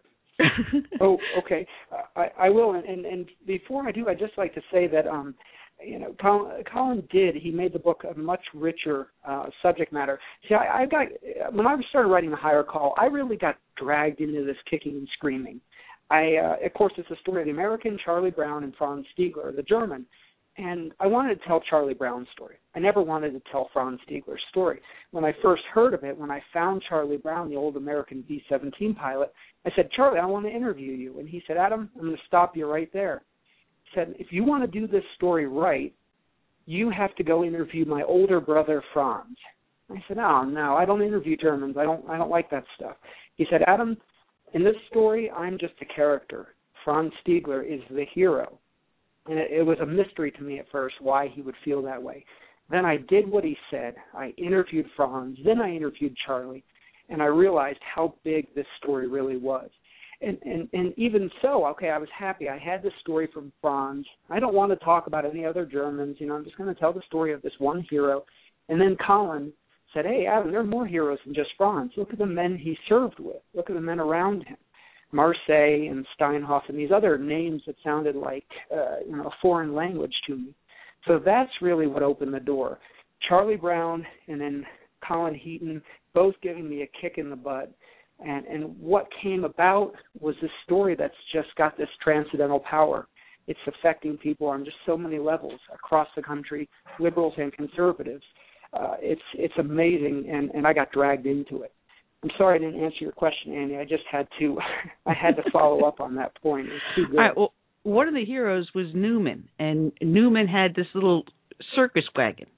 Oh, okay. I, I will. And, and, and before I do, I'd just like to say that, um, you know, Colin, Colin did. He made the book a much richer uh, subject matter. See, I, I got when I started writing The Higher Call, I really got dragged into this kicking and screaming. I, uh, of course, it's the story of the American, Charlie Brown, and Franz Stigler, the German. And I wanted to tell Charlie Brown's story. I never wanted to tell Franz Stigler's story. When I first heard of it, when I found Charlie Brown, the old American B seventeen pilot, I said, Charlie, I want to interview you. And he said, Adam, I'm going to stop you right there. He said, if you want to do this story right, you have to go interview my older brother, Franz. I said, oh, no, I don't interview Germans. I don't, I don't like that stuff. He said, Adam, in this story, I'm just a character. Franz Stigler is the hero. And it, it was a mystery to me at first why he would feel that way. Then I did what he said. I interviewed Franz. Then I interviewed Charlie. And I realized how big this story really was. And, and, and even so, okay, I was happy. I had this story from Franz. I don't want to talk about any other Germans. You know, I'm just going to tell the story of this one hero. And then Colin said, hey, Adam, there are more heroes than just Franz. Look at the men he served with. Look at the men around him. Marseille and Steinhoff and these other names that sounded like uh, you know, a foreign language to me. So that's really what opened the door. Charlie Brown and then Colin Heaton both giving me a kick in the butt. And, and what came about was this story that's just got this transcendental power. It's affecting people on just so many levels across the country, liberals and conservatives. Uh, it's it's amazing, and, and I got dragged into it. I'm sorry I didn't answer your question, Annie. I just had to I had to follow up on that point. It's too good. All right, well, one of the heroes was Newman, and Newman had this little circus wagon,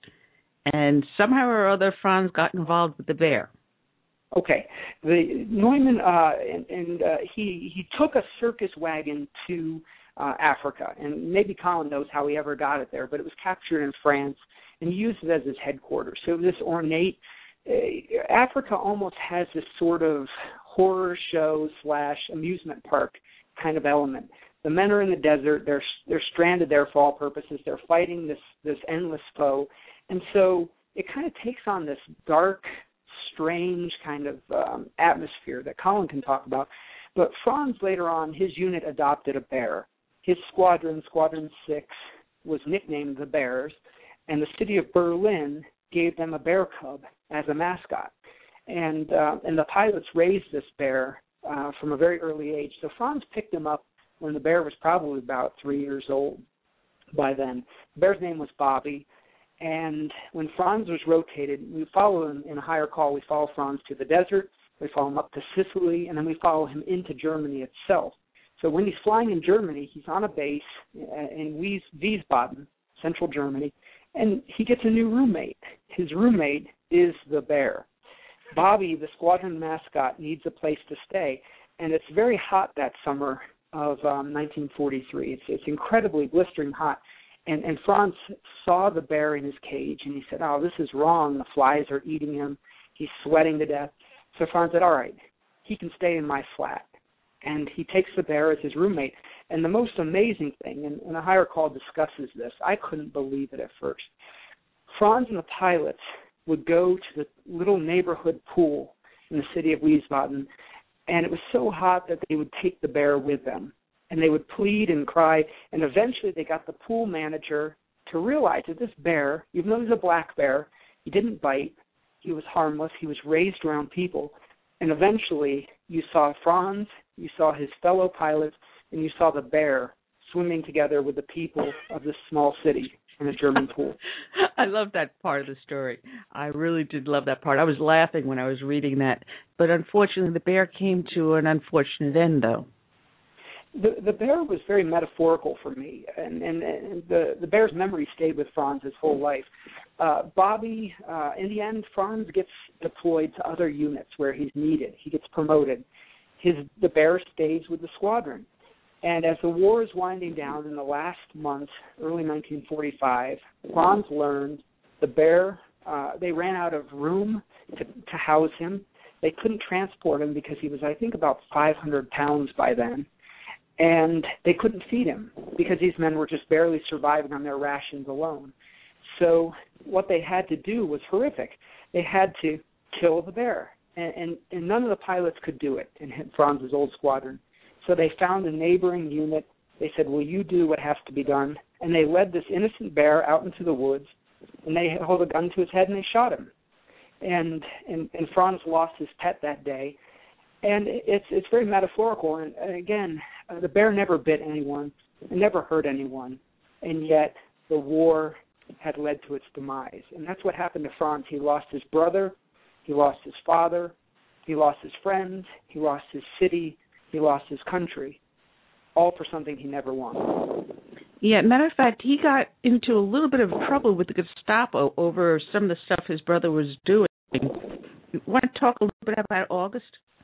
and somehow or other Franz got involved with the bear. Okay, the Neumann uh, and, and uh, he he took a circus wagon to uh, Africa, and maybe Colin knows how he ever got it there, but it was captured in France, and he used it as his headquarters. So this ornate uh, Africa almost has this sort of horror show slash amusement park kind of element. The men are in the desert. They're they're stranded there for all purposes. They're fighting this this endless foe, and so it kind of takes on this dark, strange kind of um, atmosphere that Colin can talk about. But Franz later on, his unit adopted a bear. His squadron, Squadron Six, was nicknamed the Bears, and the city of Berlin gave them a bear cub as a mascot. And uh, and the pilots raised this bear uh, from a very early age. So Franz picked him up when the bear was probably about three years old by then. The bear's name was Bobby. And when Franz was rotated, we follow him in a higher call. We follow Franz to the desert. We follow him up to Sicily, and then we follow him into Germany itself. So when he's flying in Germany, he's on a base in Wiesbaden, central Germany, and he gets a new roommate. His roommate is the bear. Bobby, the squadron mascot, needs a place to stay, and it's very hot that summer of um, nineteen forty-three. It's, it's incredibly blistering hot, and, and Franz saw the bear in his cage, and he said, oh, this is wrong. The flies are eating him. He's sweating to death. So Franz said, all right, he can stay in my flat. And he takes the bear as his roommate. And the most amazing thing, and, and a higher call discusses this, I couldn't believe it at first. Franz and the pilots would go to the little neighborhood pool in the city of Wiesbaden, and it was so hot that they would take the bear with them. And they would plead and cry, and eventually they got the pool manager to realize that this bear, even though he was a black bear, he didn't bite, he was harmless, he was raised around people, and eventually you saw Franz, you saw his fellow pilots, and you saw the bear swimming together with the people of this small city in a German pool. I love that part of the story. I really did love that part. I was laughing when I was reading that. But unfortunately, the bear came to an unfortunate end, though. The, the bear was very metaphorical for me, and, and, and the, the bear's memory stayed with Franz his whole life. Uh, Bobby, uh, in the end, Franz gets deployed to other units where he's needed. He gets promoted. His the bear stays with the squadron. And as the war is winding down in the last month, early nineteen forty-five, Franz learned the bear, uh, they ran out of room to, to house him. They couldn't transport him because he was, I think, about five hundred pounds by then. And they couldn't feed him because these men were just barely surviving on their rations alone. So what they had to do was horrific. They had to kill the bear. And, and, and none of the pilots could do it in Franz's old squadron. So they found a neighboring unit. They said, will you do what has to be done? And they led this innocent bear out into the woods, and they held a gun to his head, and they shot him. And, and, and Franz lost his pet that day. And it's it's very metaphorical. And, and again, uh, the bear never bit anyone. It never hurt anyone. And yet the war had led to its demise. And that's what happened to Franz. He lost his brother. He lost his father. He lost his friends. He lost his city. He lost his country, all for something he never wanted. Yeah, matter of fact, he got into a little bit of trouble with the Gestapo over some of the stuff his brother was doing. You want to talk a little bit about August?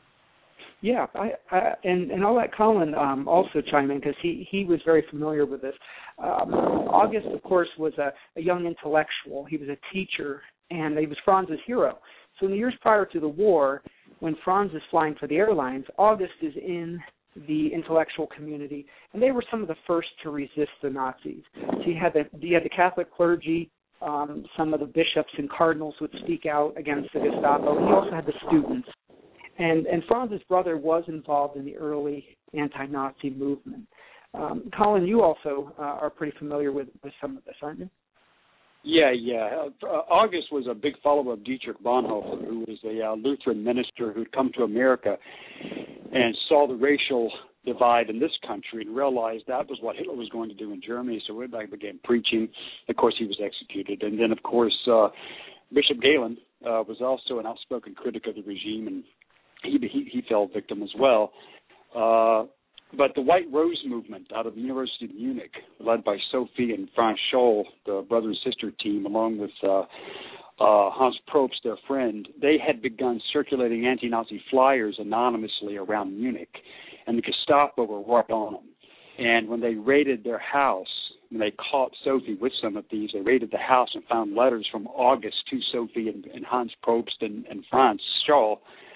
Yeah, I, I, and, and I'll let Colin um, also chime in because he, he was very familiar with this. Um, August, of course, was a, a young intellectual. He was a teacher, and he was Franz's hero. So in the years prior to the war, when Franz is flying for the airlines, August is in the intellectual community, and they were some of the first to resist the Nazis. So you had the, you had the Catholic clergy, um, some of the bishops and cardinals would speak out against the Gestapo, and you also had the students. And, and Franz's brother was involved in the early anti-Nazi movement. Um, Colin, you also uh, are pretty familiar with, with some of this, aren't you? Yeah, yeah. Uh, August was a big follower of Dietrich Bonhoeffer, who was a uh, Lutheran minister who'd come to America and saw the racial divide in this country and realized that was what Hitler was going to do in Germany. So he began preaching. Of course, he was executed. And then, of course, uh, Bishop Galen uh, was also an outspoken critic of the regime, and he he, he fell victim as well. Uh, But the White Rose movement out of the University of Munich, led by Sophie and Franz Scholl, the brother and sister team, along with uh, uh, Hans Probst, their friend, they had begun circulating anti-Nazi flyers anonymously around Munich, and the Gestapo were right on them. And when they raided their house, when they caught Sophie with some of these, they raided the house and found letters from August to Sophie and, and Hans Probst and, and Franz Scholl.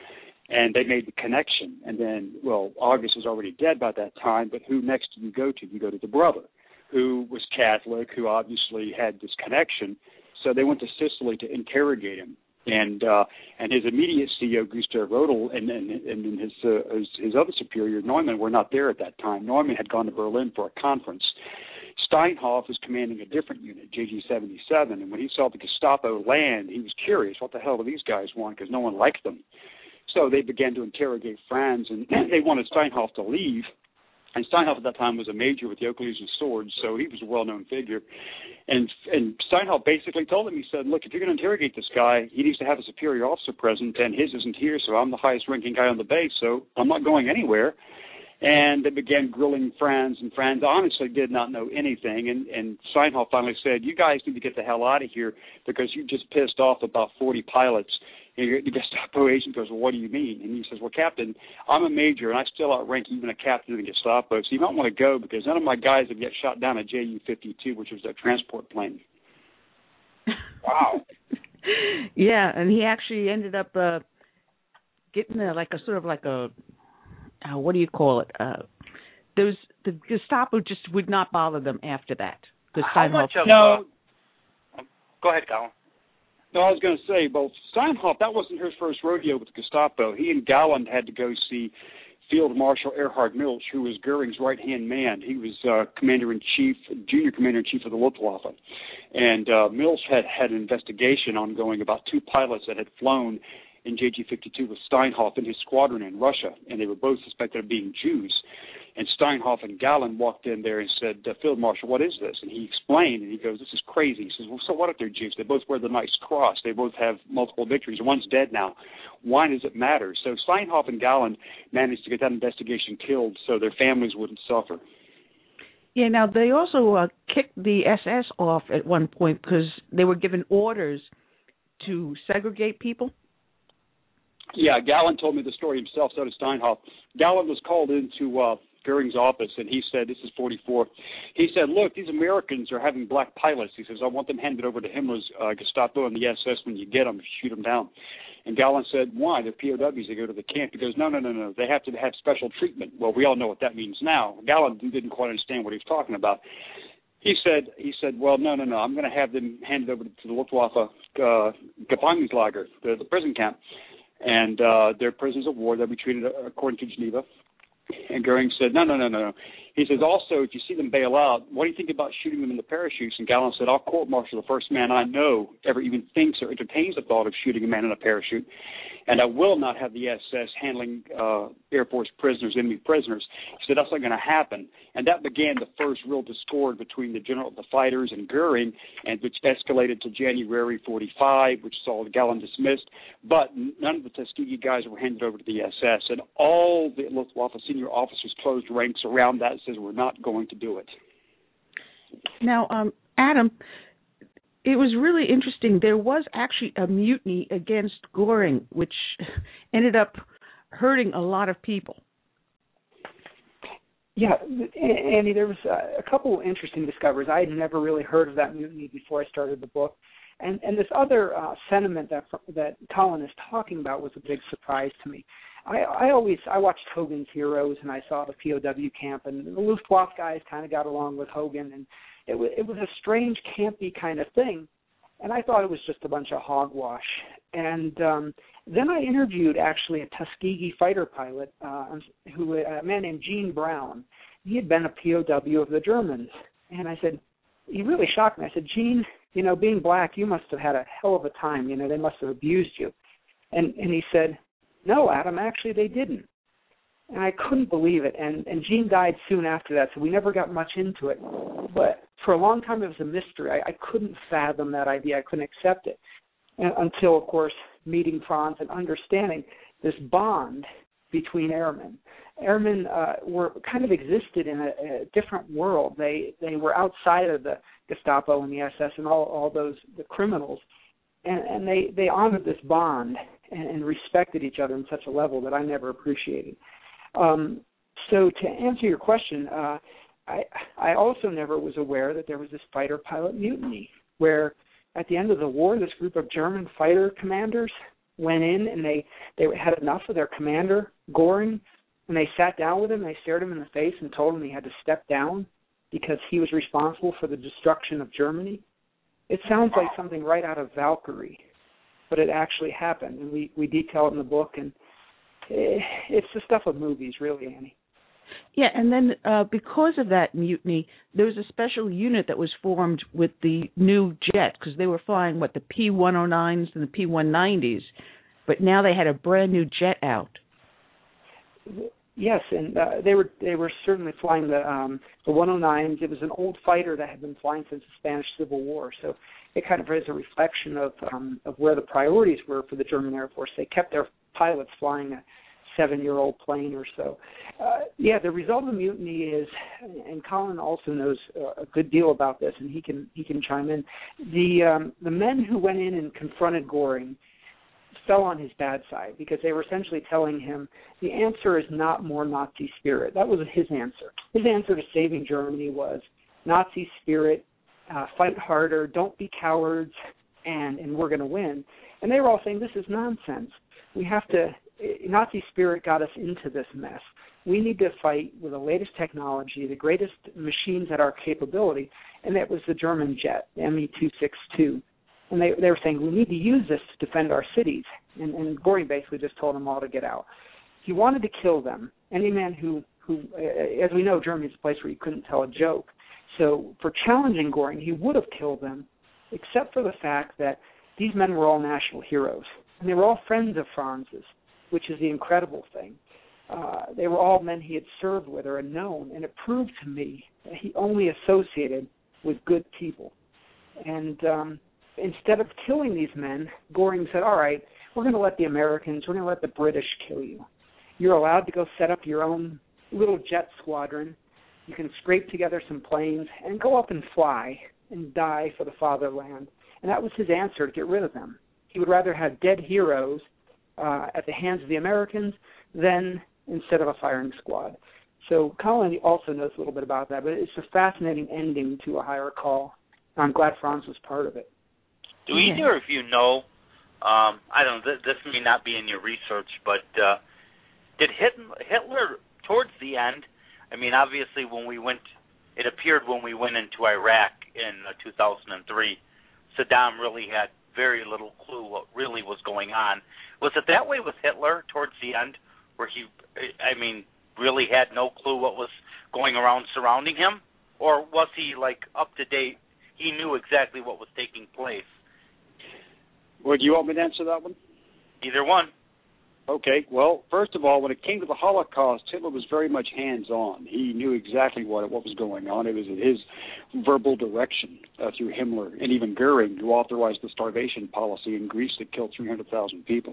And they made the connection. And then, well, August was already dead by that time, but who next do you go to? You go to the brother, who was Catholic, who obviously had this connection. So they went to Sicily to interrogate him. And uh, and his immediate C E O, Gustav Rodel, and, and, and his, uh, his his other superior, Neumann, were not there at that time. Neumann had gone to Berlin for a conference. Steinhoff was commanding a different unit, J G seventy-seven, and when he saw the Gestapo land, he was curious, what the hell do these guys want, because no one liked them. So they began to interrogate Franz, and they wanted Steinhoff to leave. And Steinhoff at that time was a major with the Oak Legion Swords, so he was a well-known figure. And and Steinhoff basically told him, he said, look, if you're going to interrogate this guy, he needs to have a superior officer present, and his isn't here, so I'm the highest-ranking guy on the base, so I'm not going anywhere. And they began grilling Franz, and Franz honestly did not know anything. And, and Steinhoff finally said, you guys need to get the hell out of here because you just pissed off about forty pilots. And the Gestapo agent goes, well, what do you mean? And he says, well, Captain, I'm a major, and I still outrank even a captain in the Gestapo, so you might want to go because none of my guys have yet shot down a J U fifty-two, which was a transport plane. Wow. Yeah, and he actually ended up uh, getting a, like a sort of like a, Uh, what do you call it? Uh, those the Gestapo just would not bother them after that. How much of, no. Uh, go ahead, Colin. No, I was going to say, well, Steinhoff, that wasn't his first rodeo with the Gestapo. He and Galland had to go see Field Marshal Erhard Milch, who was Goering's right-hand man. He was uh, commander-in-chief, junior commander-in-chief of the Luftwaffe. And uh, Milch had had an investigation ongoing about two pilots that had flown in J G fifty-two with Steinhoff and his squadron in Russia, and they were both suspected of being Jews. And Steinhoff and Galland walked in there and said, uh, Field Marshal, what is this? And he explained, and he goes, this is crazy. He says, well, so what if they're Jews? They both wear the Knight's Cross. They both have multiple victories. One's dead now. Why does it matter? So Steinhoff and Galland managed to get that investigation killed so their families wouldn't suffer. Yeah, now they also uh, kicked the S S off at one point because they were given orders to segregate people. Yeah, Galland told me the story himself, so did Steinhoff. Galland was called into uh, Goering's office, and he said, this is forty-four, he said, look, these Americans are having black pilots. He says, I want them handed over to Himmler's uh, Gestapo and the S S when you get them, shoot them down. And Galland said, why? They're P O Ws. They go to the camp. He goes, no, no, no, no. They have to have special treatment. Well, we all know what that means now. Galland didn't quite understand what he was talking about. He said, he said, well, no, no, no. I'm going to have them handed over to the Luftwaffe uh, Gefängnislager, the, the prison camp. And uh, they're prisoners of war. They'll be treated according to Geneva. And Goering said, no, no, no, no. He says, also, if you see them bail out, what do you think about shooting them in the parachutes? And Galland said, I'll court-martial the first man I know ever even thinks or entertains the thought of shooting a man in a parachute. And I will not have the S S handling uh, Air Force prisoners, enemy prisoners. He said, that's not going to happen. And that began the first real discord between the general, the fighters and Goering, and which escalated to January forty-five, which saw Galland dismissed. But none of the Tuskegee guys were handed over to the S S. And all the Luftwaffe senior officers closed ranks around that and says, we're not going to do it. Now, um, Adam, it was really interesting. There was actually a mutiny against Goering, which ended up hurting a lot of people. Yeah, Andy, there was a couple of interesting discoveries. I had never really heard of that mutiny before I started the book. And and this other uh, sentiment that that Colin is talking about was a big surprise to me. I, I always I watched Hogan's Heroes, and I saw the P O W camp, and the Luftwaffe guys kind of got along with Hogan, and it was it was a strange, campy kind of thing, and I thought it was just a bunch of hogwash. And um, then I interviewed actually a Tuskegee fighter pilot, uh, who a man named Gene Brown. He had been a P O W of the Germans, and I said, he really shocked me. I said, Gene, you know, being black, you must have had a hell of a time. You know, they must have abused you. And and he said, no, Adam, actually they didn't. And I couldn't believe it. And, and Gene died soon after that, so we never got much into it. But for a long time it was a mystery. I, I couldn't fathom that idea. I couldn't accept it and, until, of course, meeting Franz and understanding this bond between airmen. Airmen uh, were kind of existed in a, a different world. They they were outside of the Gestapo and the S S and all, all those the criminals, and, and they, they honored this bond and, and respected each other on such a level that I never appreciated. Um, so to answer your question, uh, I I also never was aware that there was this fighter pilot mutiny where at the end of the war, this group of German fighter commanders went in and they, they had enough of their commander, Goring, and they sat down with him, and they stared him in the face and told him he had to step down because he was responsible for the destruction of Germany. It sounds like something right out of Valkyrie, but it actually happened, and we, we detail it in the book, and it's the stuff of movies, really, Annie. Yeah, and then uh, because of that mutiny, there was a special unit that was formed with the new jet, because they were flying, what, the P one oh nines and the P one nineties, but now they had a brand new jet out. Yes, and uh, they were they were certainly flying the um, the one oh nines. It was an old fighter that had been flying since the Spanish Civil War, so it kind of is a reflection of um, of where the priorities were for the German Air Force. They kept their pilots flying a seven-year-old plane or so. Uh, yeah, the result of the mutiny is, and Colin also knows a good deal about this, and he can he can chime in. The um, the men who went in and confronted Goring fell on his bad side because they were essentially telling him the answer is not more Nazi spirit. That was his answer. His answer to saving Germany was Nazi spirit, uh, fight harder, don't be cowards, and, and we're going to win. And they were all saying, this is nonsense. We have to, Nazi spirit got us into this mess. We need to fight with the latest technology, the greatest machines at our capability, and that was the German jet, the M E two sixty-two. And they, they were saying, we need to use this to defend our cities. And, and Goring basically just told them all to get out. He wanted to kill them. Any man who, who uh, as we know, Germany is a place where you couldn't tell a joke. So for challenging Goring, he would have killed them, except for the fact that these men were all national heroes. And they were all friends of Franz's, which is the incredible thing. Uh, they were all men he had served with or had known, and it proved to me that he only associated with good people. And um, instead of killing these men, Goring said, all right, we're going to let the Americans, we're going to let the British kill you. You're allowed to go set up your own little jet squadron. You can scrape together some planes and go up and fly and die for the fatherland. And that was his answer to get rid of them. He would rather have dead heroes uh, at the hands of the Americans than instead of a firing squad. So Colin also knows a little bit about that, but it's a fascinating ending to A Higher Call. I'm glad Franz was part of it. Do either of you know, um, I don't know, th- this may not be in your research, but uh, did Hitler, towards the end, I mean, obviously when we went, it appeared when we went into Iraq in uh, two thousand three, Saddam really had very little clue what really was going on. Was it that way with Hitler towards the end, where he, I mean, really had no clue what was going around surrounding him? Or was he, like, up to date? He knew exactly what was taking place. Well, do you want me to answer that one? Either one. Okay. Well, first of all, when it came to the Holocaust, Hitler was very much hands-on. He knew exactly what what was going on. It was his verbal direction uh, through Himmler and even Goering, who authorized the starvation policy in Greece that killed three hundred thousand people.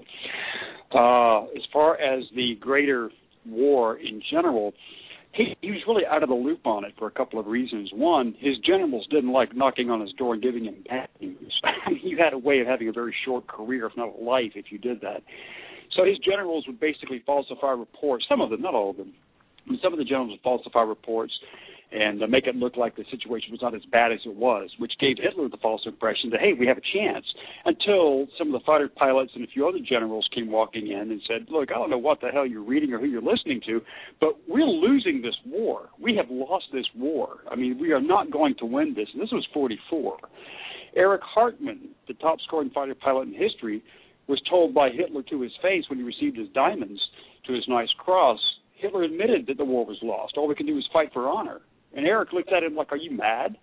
Uh, as far as the greater war in general, He, he was really out of the loop on it for a couple of reasons. One, his generals didn't like knocking on his door and giving him bad news. I mean, you had a way of having a very short career, if not a life, if you did that. So his generals would basically falsify reports, some of them, not all of them. Some of the generals would falsify reports and uh, make it look like the situation was not as bad as it was, which gave Hitler the false impression that, hey, we have a chance, until some of the fighter pilots and a few other generals came walking in and said, look, I don't know what the hell you're reading or who you're listening to, but we're losing this war. We have lost this war. I mean, we are not going to win this. And this was forty-four. Erich Hartmann, the top-scoring fighter pilot in history, was told by Hitler to his face when he received his diamonds to his nice cross, Hitler admitted that the war was lost. All we can do is fight for honor. And Eric looked at him like, are you mad?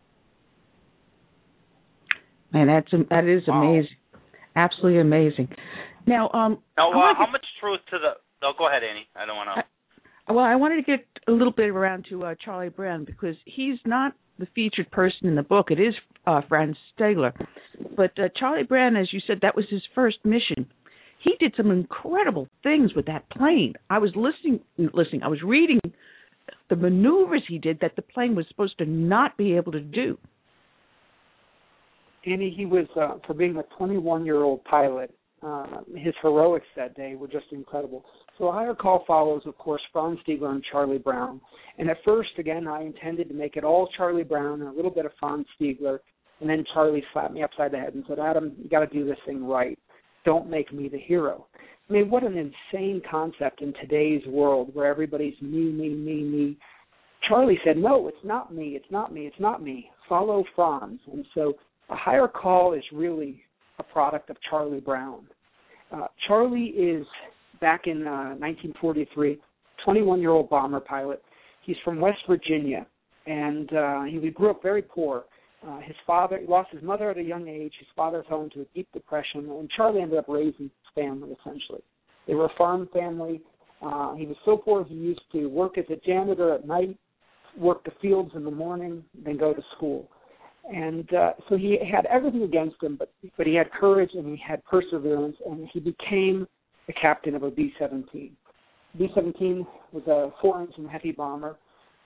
Man, that's that is wow. amazing. Absolutely amazing. Now, um, now uh, how much truth to the... No, go ahead, Annie. I don't want to... Well, I wanted to get a little bit around to uh, Charlie Brown, because he's not the featured person in the book. It is uh, Franz Stegler. But uh, Charlie Brown, as you said, that was his first mission. He did some incredible things with that plane. I was listening, listening. I was reading the maneuvers he did that the plane was supposed to not be able to do. Annie, he was, uh, for being a twenty-one-year-old pilot, uh, his heroics that day were just incredible. So A Higher Call follows, of course, Franz Stegler and Charlie Brown. And at first, again, I intended to make it all Charlie Brown and a little bit of Franz Stegler. And then Charlie slapped me upside the head and said, Adam, you got to do this thing right. don't make me the hero. I mean, what an insane concept in today's world where everybody's me, me, me, me. Charlie said, no, it's not me, it's not me, it's not me. Follow Franz. And so a higher call is really a product of Charlie Brown. Uh, Charlie is, back in uh, nineteen forty-three, twenty-one-year-old bomber pilot. He's from West Virginia, and uh, he grew up very poor. Uh, his father he lost his mother at a young age. His father fell into a deep depression, and Charlie ended up raising his family, essentially. They were a farm family. Uh, he was so poor he used to work as a janitor at night, work the fields in the morning, then go to school. And uh, so he had everything against him, but but he had courage and he had perseverance, and he became the captain of a B seventeen. B seventeen was a four-engine heavy bomber.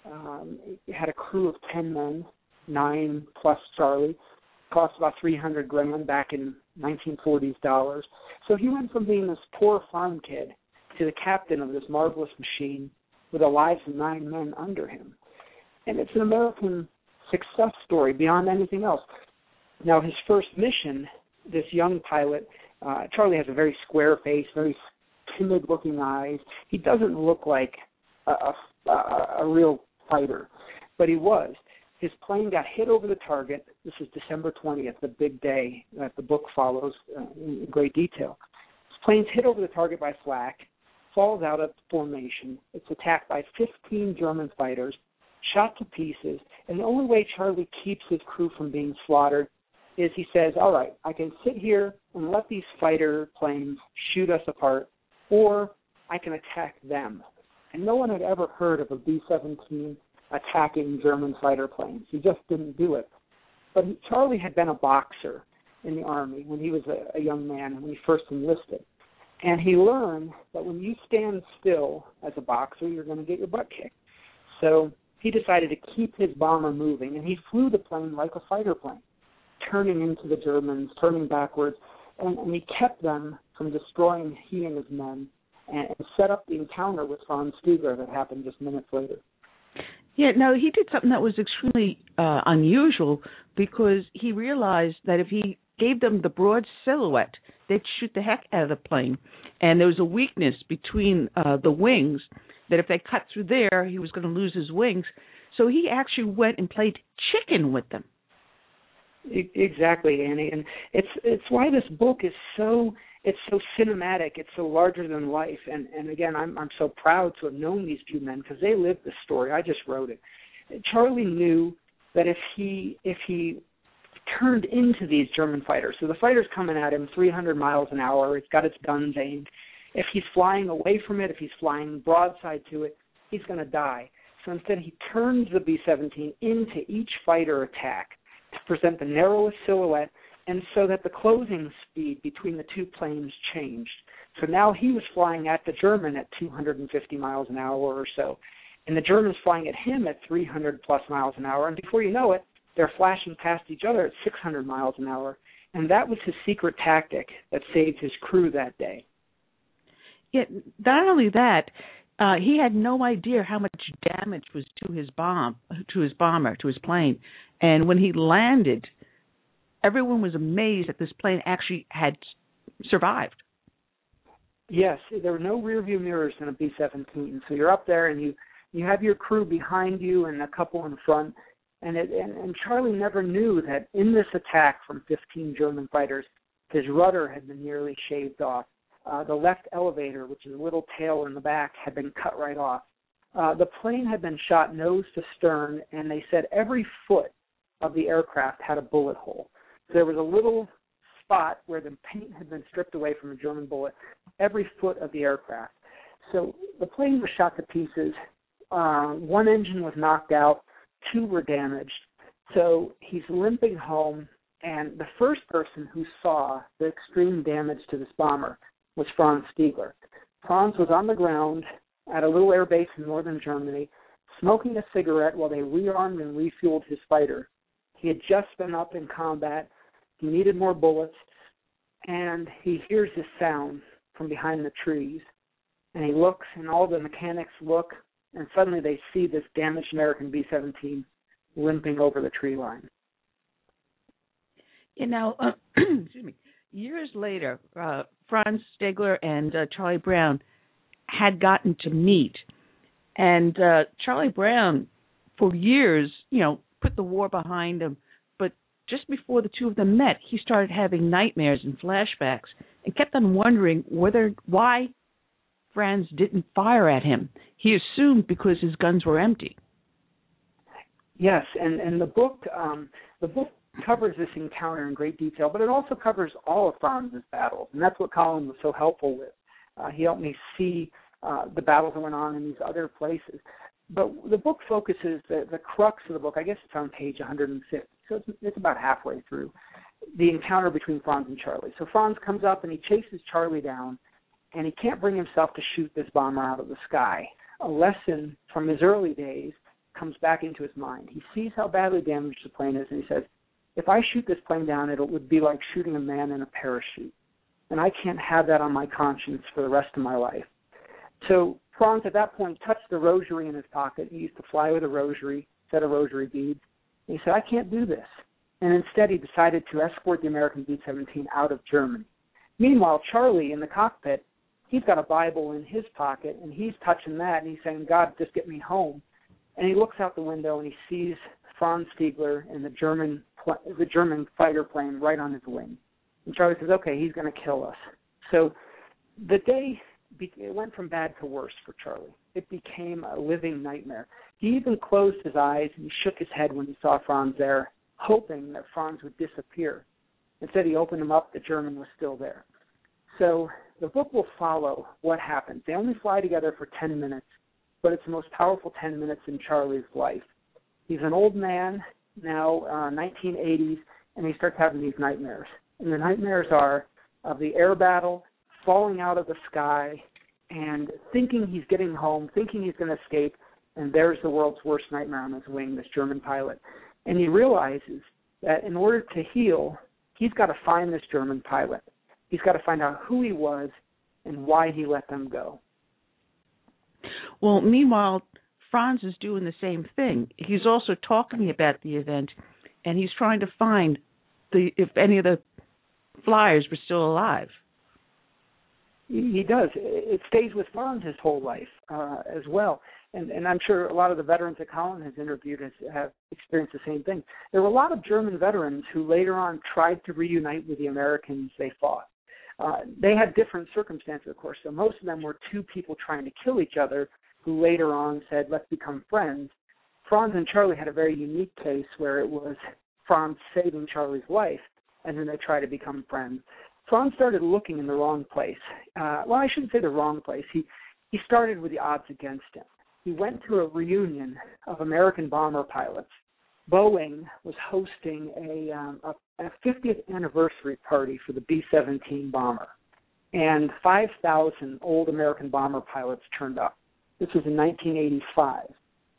Um, it had a crew of ten men, nine plus Charlie. Cost about three hundred grand back in nineteen forties dollars. So he went from being this poor farm kid to the captain of this marvelous machine with the lives of nine men under him. And it's an American success story beyond anything else. Now, his first mission, this young pilot, uh, Charlie has a very square face, very timid-looking eyes. He doesn't look like a, a, a real fighter, but he was. His plane got hit over the target. This is December twentieth, the big day that the book follows uh, in great detail. His plane's hit over the target by flak, falls out of formation. It's attacked by fifteen German fighters, shot to pieces, and the only way Charlie keeps his crew from being slaughtered is he says, all right, I can sit here and let these fighter planes shoot us apart, or I can attack them. And no one had ever heard of a B seventeen attacking German fighter planes. He just didn't do it. But he, Charlie had been a boxer in the Army when he was a, a young man, when he first enlisted. And he learned that when you stand still as a boxer, you're going to get your butt kicked. So he decided to keep his bomber moving, and he flew the plane like a fighter plane, turning into the Germans, turning backwards, and, and he kept them from destroying he and his men, and, and set up the encounter with Franz Stiegler that happened just minutes later. Yeah, no, he did something that was extremely uh, unusual, because he realized that if he gave them the broad silhouette, they'd shoot the heck out of the plane. And there was a weakness between uh, the wings that if they cut through there, he was going to lose his wings. So he actually went and played chicken with them. Exactly, Annie, and it's it's why this book is so it's so cinematic. It's so larger than life, and and again, I'm I'm so proud to have known these two men because they lived the story. I just wrote it. Charlie knew that if he if he turned into these German fighters, so the fighter's coming at him three hundred miles an hour. It's got its guns aimed. If he's flying away from it, if he's flying broadside to it, he's going to die. So instead, he turns the B seventeen into each fighter attack to present the narrowest silhouette, and so that the closing speed between the two planes changed. So now he was flying at the German at two hundred fifty miles an hour or so, and the German's flying at him at three hundred plus miles an hour, and before you know it, they're flashing past each other at six hundred miles an hour, and that was his secret tactic that saved his crew that day. Yeah, not only that, uh, he had no idea how much damage was to his bomb, to his bomber, to his plane. And when he landed, everyone was amazed that this plane actually had survived. Yes, there were no rear view mirrors in a B seventeen. So you're up there and you, you have your crew behind you and a couple in front. And, it, and, and Charlie never knew that in this attack from fifteen German fighters, his rudder had been nearly shaved off. Uh, the left elevator, which is a little tail in the back, had been cut right off. Uh, the plane had been shot nose to stern, and they said every foot of the aircraft had a bullet hole. So there was a little spot where the paint had been stripped away from a German bullet, every foot of the aircraft. So the plane was shot to pieces. Uh, one engine was knocked out. Two were damaged. So he's limping home, and the first person who saw the extreme damage to this bomber was Franz Stiegler. Franz was on the ground at a little air base in northern Germany, smoking a cigarette while they rearmed and refueled his fighter. He had just been up in combat. He needed more bullets, and he hears this sound from behind the trees. And he looks, and all the mechanics look, and suddenly they see this damaged American B seventeen limping over the tree line. You know, uh, excuse me. years later, uh, Franz Stigler and uh, Charlie Brown had gotten to meet. And uh, Charlie Brown, for years, you know, put the war behind him. But just before the two of them met, he started having nightmares and flashbacks and kept on wondering whether why Franz didn't fire at him. He assumed because his guns were empty. Yes, and, and the book um, the book covers this encounter in great detail, but it also covers all of Franz's battles, and that's what Colin was so helpful with. Uh, he helped me see uh, the battles that went on in these other places. But the book focuses, the, the crux of the book, I guess it's on page one hundred fifty, so it's, it's about halfway through, the encounter between Franz and Charlie. So Franz comes up and he chases Charlie down, and he can't bring himself to shoot this bomber out of the sky. A lesson from his early days comes back into his mind. He sees how badly damaged the plane is, and he says, if I shoot this plane down, it would be like shooting a man in a parachute. And I can't have that on my conscience for the rest of my life. So Franz at that point touched the rosary in his pocket. He used to fly with a rosary, set of rosary beads. And he said, I can't do this. And instead he decided to escort the American B seventeen out of Germany. Meanwhile, Charlie in the cockpit, he's got a Bible in his pocket, and he's touching that, and he's saying, God, just get me home. And he looks out the window, and he sees Franz Stigler and the German the German fighter plane right on his wing. And Charlie says, okay, he's going to kill us. So the day, be- it went from bad to worse for Charlie. It became a living nightmare. He even closed his eyes, and he shook his head when he saw Franz there, hoping that Franz would disappear. Instead, he opened him up. The German was still there. So the book will follow what happens. They only fly together for ten minutes, but it's the most powerful ten minutes in Charlie's life. He's an old man now, uh, nineteen eighties, and he starts having these nightmares. And the nightmares are of the air battle, falling out of the sky, and thinking he's getting home, thinking he's going to escape, and there's the world's worst nightmare on his wing, this German pilot. And he realizes that in order to heal, he's got to find this German pilot. He's got to find out who he was and why he let them go. Well, meanwhile, Franz is doing the same thing. He's also talking about the event, and he's trying to find the if any of the flyers were still alive. He does. It stays with Franz his whole life uh, as well. And, and I'm sure a lot of the veterans that Colin has interviewed has, have experienced the same thing. There were a lot of German veterans who later on tried to reunite with the Americans they fought. Uh, they had different circumstances, of course. So most of them were two people trying to kill each other who later on said, let's become friends. Franz and Charlie had a very unique case where it was Franz saving Charlie's life, and then they tried to become friends. Franz started looking in the wrong place. Uh, well, I shouldn't say the wrong place. He he started with the odds against him. He went to a reunion of American bomber pilots. Boeing was hosting a, um, a, a fiftieth anniversary party for the B seventeen bomber, and five thousand old American bomber pilots turned up. This was in nineteen eighty-five.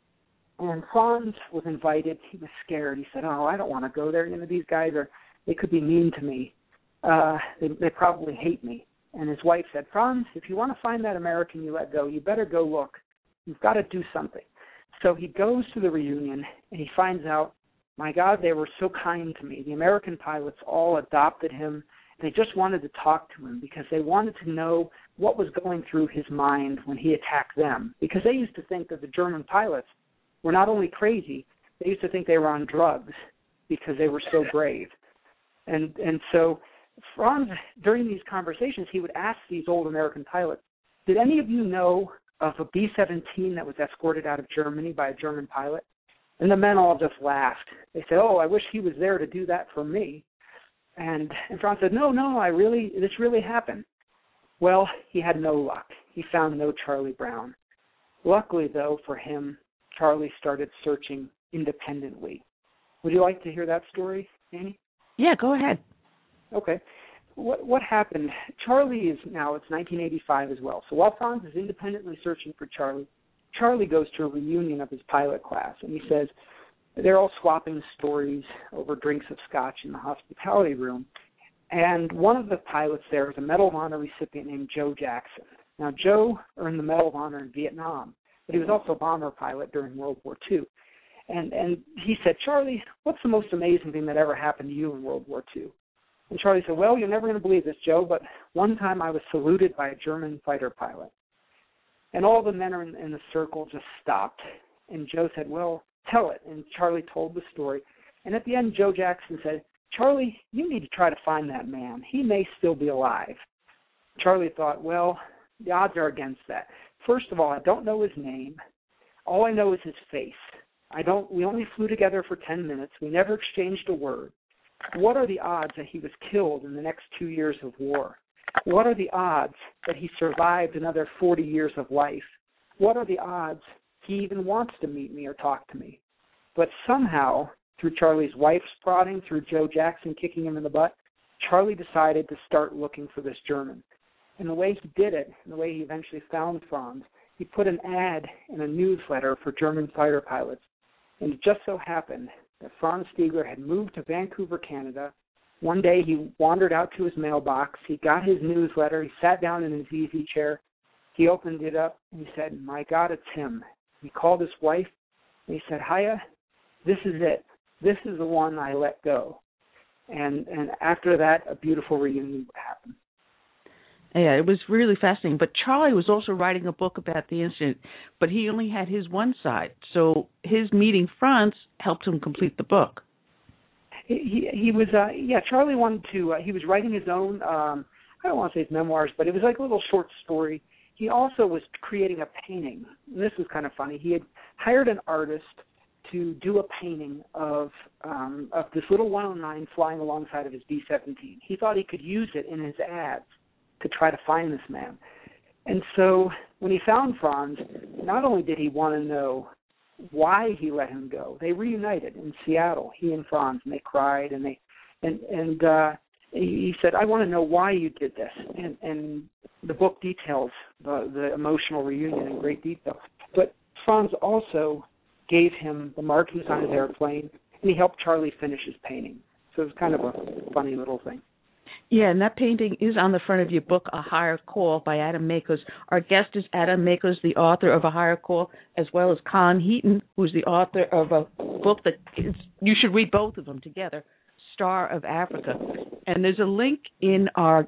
And Franz was invited. He was scared. He said, oh, I don't want to go there. You know, these guys are, they could be mean to me. Uh, they, they probably hate me. And his wife said, Franz, if you want to find that American you let go, you better go look. You've got to do something. So he goes to the reunion, and he finds out, my God, they were so kind to me. The American pilots all adopted him. They just wanted to talk to him because they wanted to know what was going through his mind when he attacked them. Because they used to think that the German pilots were not only crazy, they used to think they were on drugs because they were so brave. And and so Franz, during these conversations, he would ask these old American pilots, did any of you know of a B seventeen that was escorted out of Germany by a German pilot? And the men all just laughed. They said, oh, I wish he was there to do that for me. And, and Franz said, no, no, I really, this really happened. Well, he had no luck. He found no Charlie Brown. Luckily, though, for him, Charlie started searching independently. Would you like to hear that story, Annie? Yeah, go ahead. Okay. What what happened? Charlie is now, it's nineteen eighty-five as well. So while Franz is independently searching for Charlie, Charlie goes to a reunion of his pilot class, and he says they're all swapping stories over drinks of scotch in the hospitality room. And one of the pilots there is a Medal of Honor recipient named Joe Jackson. Now, Joe earned the Medal of Honor in Vietnam, but he was also a bomber pilot during World War Two. And and he said, Charlie, what's the most amazing thing that ever happened to you in World War Two? And Charlie said, well, you're never going to believe this, Joe, but one time I was saluted by a German fighter pilot. And all the men in, in the circle just stopped. And Joe said, well, tell it. And Charlie told the story. And at the end, Joe Jackson said, Charlie, you need to try to find that man. He may still be alive. Charlie thought, well, the odds are against that. First of all, I don't know his name. All I know is his face. I don't. We only flew together for ten minutes. We never exchanged a word. What are the odds that he was killed in the next two years of war? What are the odds that he survived another forty years of life? What are the odds he even wants to meet me or talk to me? But somehow, through Charlie's wife's prodding, through Joe Jackson kicking him in the butt, Charlie decided to start looking for this German. And the way he did it, and the way he eventually found Franz, he put an ad in a newsletter for German fighter pilots. And it just so happened that Franz Stiegler had moved to Vancouver, Canada. One day he wandered out to his mailbox. He got his newsletter. He sat down in his easy chair. He opened it up and he said, my God, it's him. He called his wife and he said, Hiya, this is it. This is the one I let go. And and after that, a beautiful reunion happened. Yeah, it was really fascinating. But Charlie was also writing a book about the incident, but he only had his one side. So his meeting Franz helped him complete the book. He he was uh, yeah. Charlie wanted to. Uh, he was writing his own. Um, I don't want to say his memoirs, but it was like a little short story. He also was creating a painting. And this was kind of funny. He had hired an artist to do a painting of um, of this little one oh nine flying alongside of his B seventeen. He thought he could use it in his ads to try to find this man. And so when he found Franz, not only did he want to know why he let him go, they reunited in Seattle, he and Franz, and they cried, and they and and uh, he said, I want to know why you did this. And, and the book details the, the emotional reunion in great detail. But Franz also gave him the markings on his airplane, and he helped Charlie finish his painting. So it was kind of a funny little thing. Yeah, and that painting is on the front of your book, A Higher Call by Adam Makos. Our guest is Adam Makos, the author of A Higher Call, as well as Colin Heaton, who's the author of a book that is, you should read both of them together, Star of Africa. And there's a link in our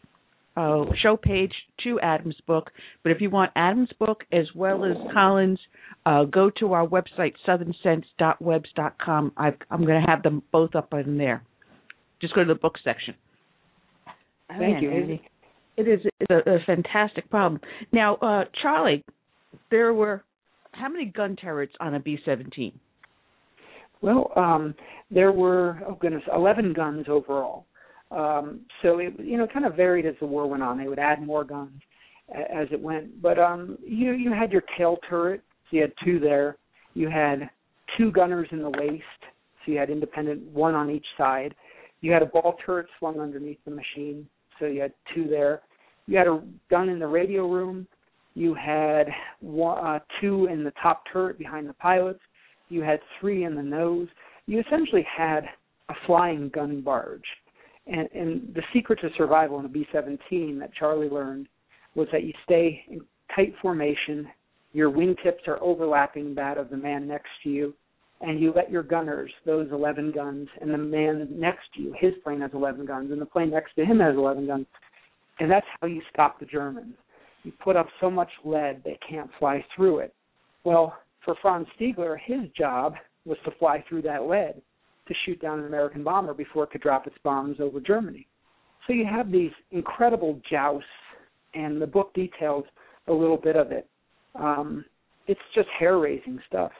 uh, show page to Adam's book. But if you want Adam's book as well as Colin's, uh, go to our website, southern sense dot webs dot com. I've, I'm going to have them both up in there. Just go to the book section. Thank Man, you, Andy. It is a, a fantastic problem. Now, uh, Charlie, there were how many gun turrets on a B seventeen? Well, um, there were, oh goodness, eleven guns overall. Um, so it, you know, kind of varied as the war went on. They would add more guns as it went. But um, you you had your tail turret, so you had two there. You had two gunners in the waist, so you had independent, one on each side. You had a ball turret slung underneath the machine, so you had two there. You had a gun in the radio room. You had one, uh, two in the top turret behind the pilots. You had three in the nose. You essentially had a flying gun barge. And, and the secret to survival in a B seventeen that Charlie learned was that you stay in tight formation, your wingtips are overlapping that of the man next to you, and you let your gunners, those eleven guns, and the man next to you, his plane has eleven guns, and the plane next to him has eleven guns, and that's how you stop the Germans. You put up so much lead they can't fly through it. Well, for Franz Stiegler, his job was to fly through that lead to shoot down an American bomber before it could drop its bombs over Germany. So you have these incredible jousts, and the book details a little bit of it. Um, it's just hair-raising stuff.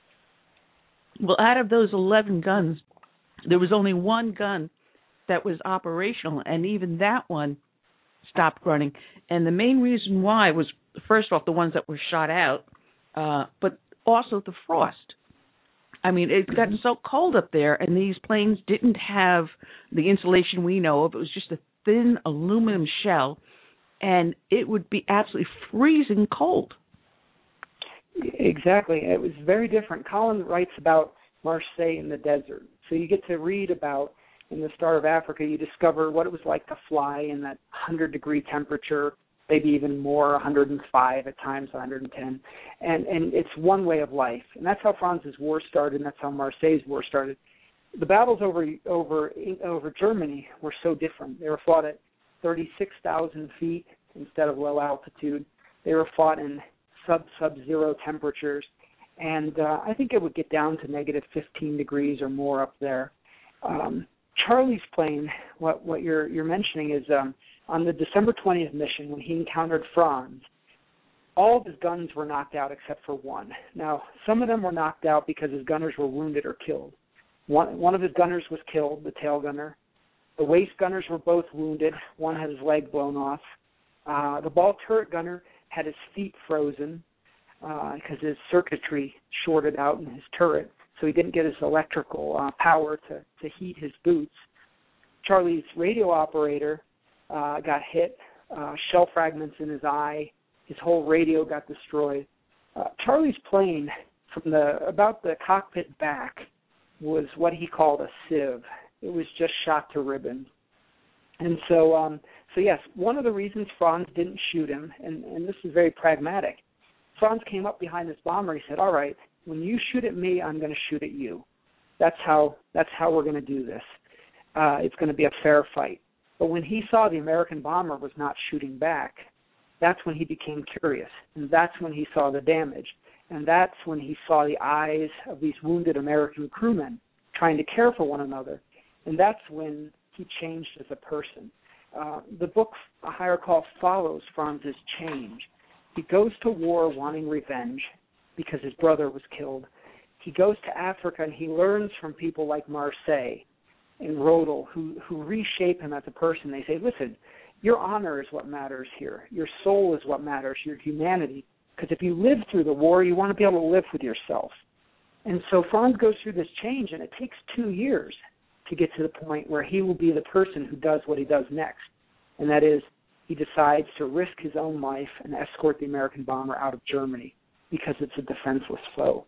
Well, out of those eleven guns, there was only one gun that was operational, and even that one stopped running. And the main reason why was, first off, the ones that were shot out, uh, but also the frost. I mean, it's gotten so cold up there, and these planes didn't have the insulation we know of. It was just a thin aluminum shell, and it would be absolutely freezing cold. Exactly. It was very different. Colin writes about Marseille in the desert. So you get to read about, in the Star of Africa, you discover what it was like to fly in that one hundred degree temperature, maybe even more, one hundred five at times, one hundred ten. And and it's one way of life. And that's how Franz's war started, and that's how Marseille's war started. the battles over over over Germany were so different. They were fought at thirty-six thousand feet instead of low altitude. They were fought in sub sub zero temperatures, and uh, I think it would get down to negative fifteen degrees or more up there. Um, Charlie's plane, what what you're you're mentioning is um, on the December twentieth mission when he encountered Franz. All of his guns were knocked out except for one. Now, some of them were knocked out because his gunners were wounded or killed. One, one of his gunners was killed, the tail gunner. The waist gunners were both wounded. One had his leg blown off. Uh, the ball turret gunner had his feet frozen because uh, his circuitry shorted out in his turret, so he didn't get his electrical uh, power to, to heat his boots. Charlie's radio operator uh, got hit, uh, shell fragments in his eye. His whole radio got destroyed. Uh, Charlie's plane, from the about the cockpit back, was what he called a sieve. It was just shot to ribbons. And so, um, so yes, one of the reasons Franz didn't shoot him, and, and this is very pragmatic, Franz came up behind this bomber. He said, "All right, when you shoot at me, I'm going to shoot at you. That's how that's how we're going to do this. Uh, it's going to be a fair fight." But when he saw the American bomber was not shooting back, that's when he became curious, and that's when he saw the damage, and that's when he saw the eyes of these wounded American crewmen trying to care for one another, and that's when he changed as a person. Uh, the book, A Higher Call, follows Franz's change. He goes to war wanting revenge because his brother was killed. He goes to Africa, and he learns from people like Marseille and Rodel, who, who reshape him as a person. They say, listen, your honor is what matters here. Your soul is what matters, your humanity. Because if you live through the war, you want to be able to live with yourself. And so Franz goes through this change, and it takes two years to get to the point where he will be the person who does what he does next. And that is, he decides to risk his own life and escort the American bomber out of Germany because it's a defenseless foe.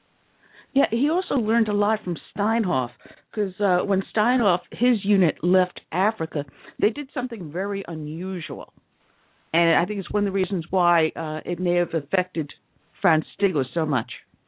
Yeah, he also learned a lot from Steinhoff because uh, when Steinhoff, his unit, left Africa, they did something very unusual. And I think it's one of the reasons why uh, it may have affected Franz Stigler so much.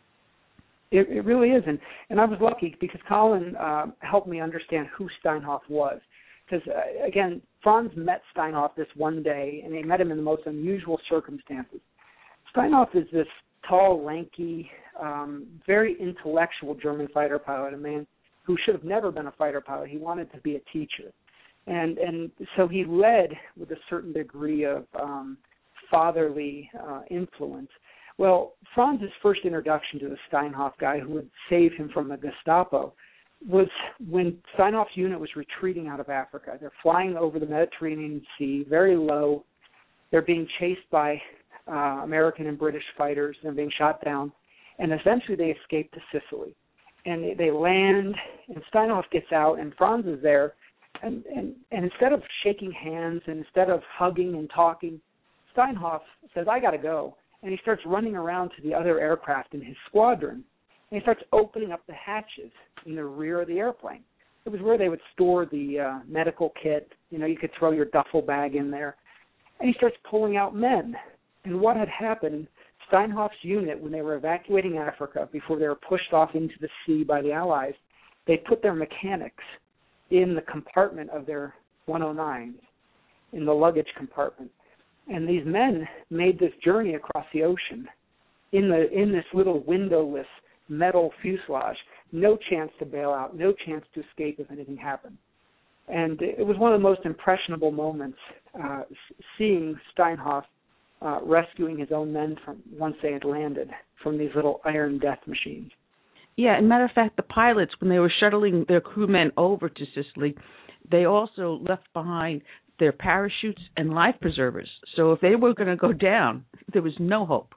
It, it really is. And, and I was lucky because Colin uh, helped me understand who Steinhoff was. Because, uh, again, Franz met Steinhoff this one day, and they met him in the most unusual circumstances. Steinhoff is this tall, lanky, um, very intellectual German fighter pilot, a man who should have never been a fighter pilot. He wanted to be a teacher. And and so he led with a certain degree of um, fatherly uh, influence. Well, Franz's first introduction to the Steinhoff guy who would save him from the Gestapo was when Steinhoff's unit was retreating out of Africa. They're flying over the Mediterranean Sea, very low. They're being chased by uh, American and British fighters. They're being shot down. And eventually they escape to Sicily. And they, they land, and Steinhoff gets out, and Franz is there. And, and, and instead of shaking hands and instead of hugging and talking, Steinhoff says, I got to go. And he starts running around to the other aircraft in his squadron. And he starts opening up the hatches in the rear of the airplane. It was where they would store the uh, medical kit. You know, you could throw your duffel bag in there. And he starts pulling out men. And what had happened, Steinhoff's unit, when they were evacuating Africa before they were pushed off into the sea by the Allies, they put their mechanics in the compartment of their one oh nines, in the luggage compartment. And these men made this journey across the ocean in the in this little windowless metal fuselage, no chance to bail out, no chance to escape if anything happened. And it was one of the most impressionable moments, uh, seeing Steinhoff uh, rescuing his own men from once they had landed from these little iron death machines. Yeah, and matter of fact, the pilots, when they were shuttling their crewmen over to Sicily, they also left behind their parachutes and life preservers. So if they were going to go down, there was no hope.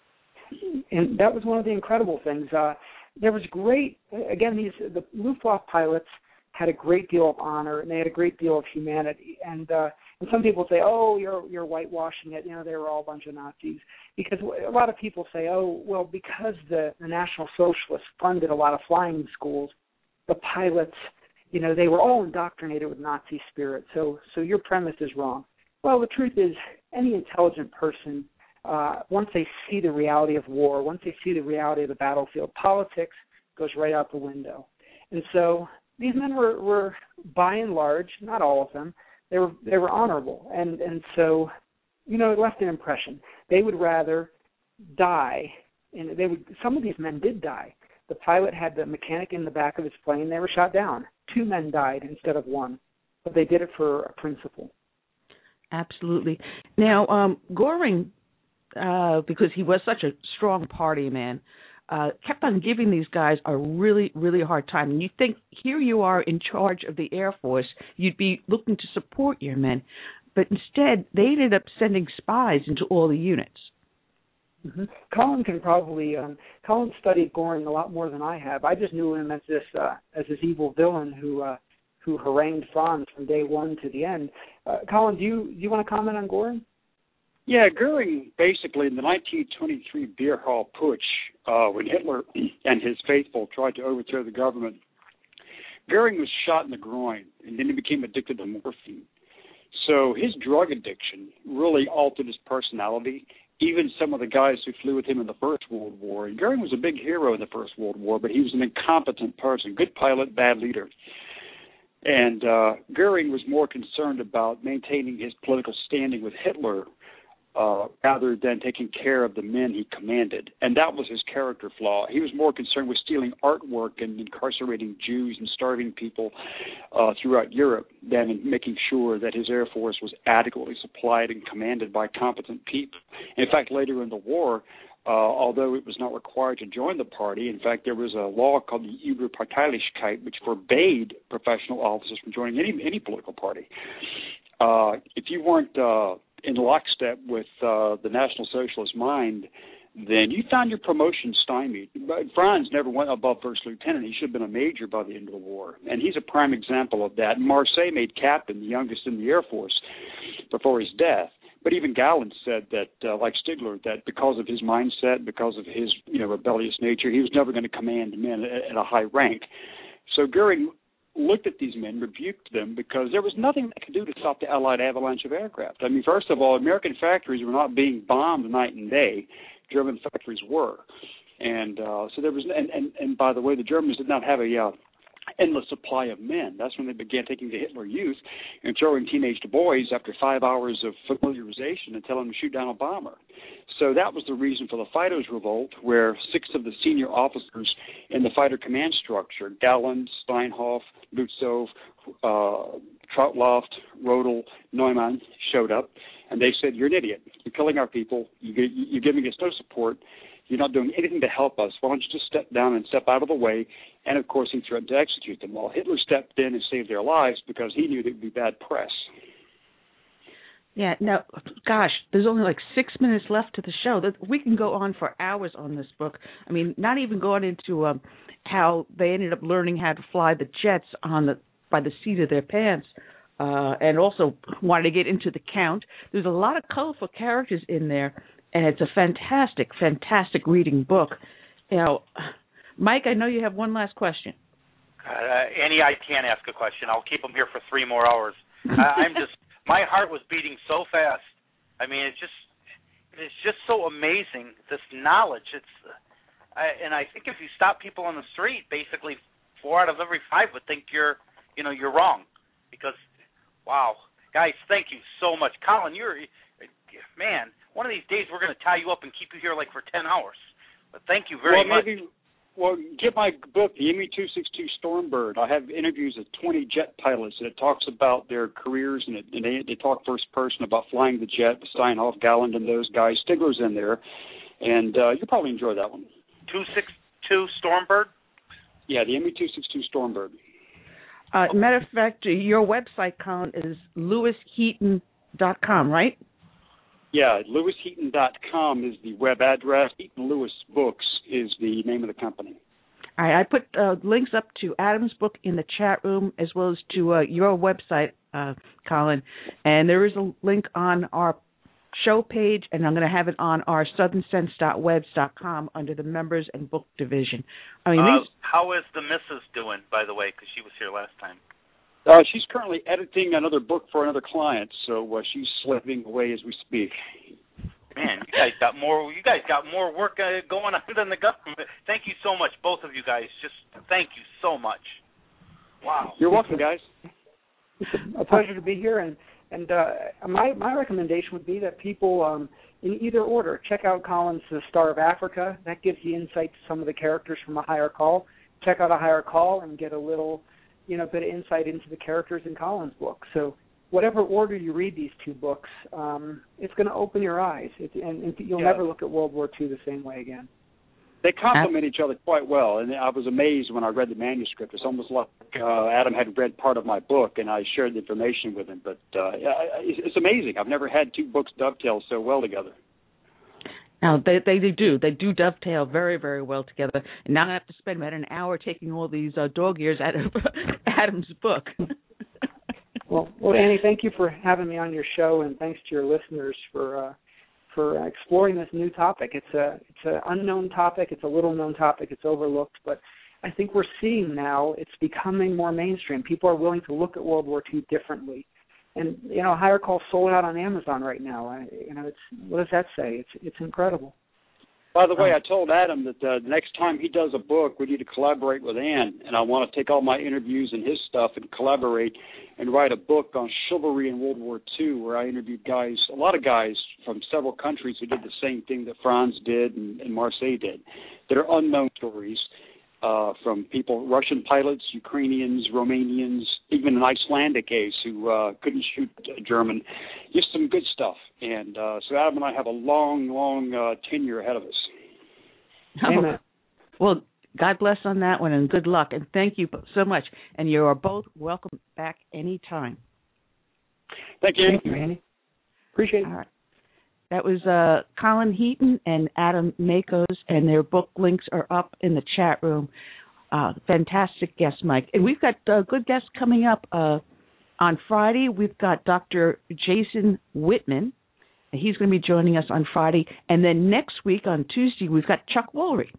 And that was one of the incredible things. Uh, there was great, again, these the Luftwaffe pilots had a great deal of honor, and they had a great deal of humanity. And uh, and some people say, oh, you're you're whitewashing it. You know, they were all a bunch of Nazis. Because a lot of people say, oh, well, because the, the National Socialists funded a lot of flying schools, the pilots, you know, they were all indoctrinated with Nazi spirit. So so your premise is wrong. Well, the truth is, any intelligent person, uh, once they see the reality of war, once they see the reality of the battlefield, politics goes right out the window. And so these men were, were by and large, not all of them, they were they were honorable. And, and so, you know, it left an impression. They would rather die, and they would. Some of these men did die. The pilot had the mechanic in the back of his plane. They were shot down. Two men died instead of one, but they did it for a principle. Absolutely. Now, um, Goring, uh, because he was such a strong party man, uh, kept on giving these guys a really, really hard time. And you think, here you are in charge of the Air Force, you'd be looking to support your men. But instead, they ended up sending spies into all the units. Mm-hmm. Colin can probably, um, Colin studied Goring a lot more than I have. I just knew him as this, uh, as this evil villain who, uh, who harangued Franz from day one to the end. Uh, Colin, do you, do you want to comment on Goring? Yeah, Goering, basically, in the nineteen twenty-three Beer Hall Putsch, uh, when Hitler and his faithful tried to overthrow the government, Goering was shot in the groin, and then he became addicted to morphine. So his drug addiction really altered his personality. Even some of the guys who flew with him in the First World War, and Goering was a big hero in the First World War, but he was an incompetent person, good pilot, bad leader. And uh, Goering was more concerned about maintaining his political standing with Hitler uh, rather than taking care of the men he commanded. And that was his character flaw. He was more concerned with stealing artwork and incarcerating Jews and starving people uh, throughout Europe than in making sure that his Air Force was adequately supplied and commanded by competent people. In fact, later in the war, Uh, although it was not required to join the party, in fact, there was a law called the Überparteilichkeit, which forbade professional officers from joining any any political party. Uh, if you weren't uh, in lockstep with uh, the National Socialist mind, then you found your promotion stymied. Franz never went above first lieutenant. He should have been a major by the end of the war, and he's a prime example of that. Marseille made captain, the youngest in the Air Force, before his death. But even Galland said that, uh, like Stigler, that because of his mindset, because of his you know rebellious nature, he was never going to command men at, at a high rank. So Goering looked at these men, rebuked them, because there was nothing they could do to stop the Allied avalanche of aircraft. I mean, first of all, American factories were not being bombed night and day. German factories were. And uh, so there was, and, and, and by the way, the Germans did not have a uh, endless supply of men. That's when they began taking the Hitler Youth and throwing teenage boys after five hours of familiarization and telling them to shoot down a bomber. So that was the reason for the Fighters' Revolt, where six of the senior officers in the fighter command structure, Galland, Steinhoff, Lutzow, uh, Trautloft, Rodel, Neumann, showed up, and they said, "You're an idiot. You're killing our people. You're giving us no support. You're not doing anything to help us. Why don't you just step down and step out of the way?" And, of course, he threatened to execute them. Well, Hitler stepped in and saved their lives because he knew there would be bad press. Yeah, now, gosh, there's only like six minutes left to the show. We can go on for hours on this book. I mean, not even going into um, how they ended up learning how to fly the jets on the by the seat of their pants, uh, and also wanted to get into the Count. There's a lot of colorful characters in there, and it's a fantastic, fantastic reading book. You know, Mike, I know you have one last question. Uh, Annie, I can't ask a question. I'll keep them here for three more hours. I, I'm just, my heart was beating so fast. I mean, it's just, it's just so amazing, this knowledge. It's, I, and I think if you stop people on the street, basically four out of every five would think you're, you know, you're wrong. Because, wow, guys, thank you so much. Colin, you're, man, one of these days we're going to tie you up and keep you here like for ten hours. But thank you very well, much. Maybe, well, get my book, the M E two sixty-two Stormbird. I have interviews with twenty jet pilots, and it talks about their careers, and, it, and they, they talk first person about flying the jet, Steinhoff, Galland, and those guys. Stigler's in there, and uh, you'll probably enjoy that one. two sixty-two Stormbird? Yeah, the M E two sixty-two Stormbird. Uh, matter of fact, your website, Colin, is lewis heaton dot com, right? Yeah, lewis heaton dot com is the web address. Heaton Lewis Books is the name of the company. All right, I put uh, links up to Adam's book in the chat room as well as to uh, your website, uh, Colin. And there is a link on our show page, and I'm going to have it on our southern sense dot webs dot com under the members and book division. I mean, uh, these... How is the missus doing, by the way, because she was here last time? Uh, she's currently editing another book for another client, so uh, she's slaving away as we speak. Man, you guys got more. You guys got more work uh, going on than the government. Thank you so much, both of you guys. Just thank you so much. Wow. You're welcome, guys. It's a pleasure to be here, and and uh, my my recommendation would be that people, um, in either order, check out Colin's The Star of Africa. That gives you insight to some of the characters from A Higher Call. Check out A Higher Call and get a little, you know, bit of insight into the characters in Colin's book. So whatever order you read these two books, um, it's going to open your eyes, it, and, and you'll yeah. never look at World War Two the same way again. They complement each other quite well, and I was amazed when I read the manuscript. It's almost like uh, Adam had read part of my book, and I shared the information with him. But uh, it's amazing. I've never had two books dovetail so well together. Now, they, they they do. They do dovetail very, very well together. And now I have to spend about an hour taking all these uh, dog ears out of Adam's book. well, well, Annie, thank you for having me on your show, and thanks to your listeners for uh, for exploring this new topic. It's a it's an unknown topic. It's a little-known topic. It's overlooked, but I think we're seeing now it's becoming more mainstream. People are willing to look at World War Two differently. And, you know, Higher Call sold out on Amazon right now. I, you know, it's what does that say? It's it's incredible. By the way, I told Adam that uh, the next time he does a book, we need to collaborate with Ann, and I want to take all my interviews and his stuff and collaborate and write a book on chivalry in World War Two, where I interviewed guys, a lot of guys from several countries who did the same thing that Franz did and, and Marseille did, that are unknown stories. Uh, from people, Russian pilots, Ukrainians, Romanians, even an Icelandic ace who uh, couldn't shoot German. Just some good stuff. And uh, so Adam and I have a long, long uh, tenure ahead of us. Amen. Well, God bless on that one, and good luck. And thank you so much. And you are both welcome back anytime. Thank you. Thank you, Annie. Appreciate it. All right. That was uh, Colin Heaton and Adam Makos, and their book links are up in the chat room. Uh, fantastic guest, Mike. And we've got uh, good guests coming up. Uh, on Friday, we've got Doctor Jason Whitman. He's going to be joining us on Friday. And then next week, on Tuesday, we've got Chuck Woolery.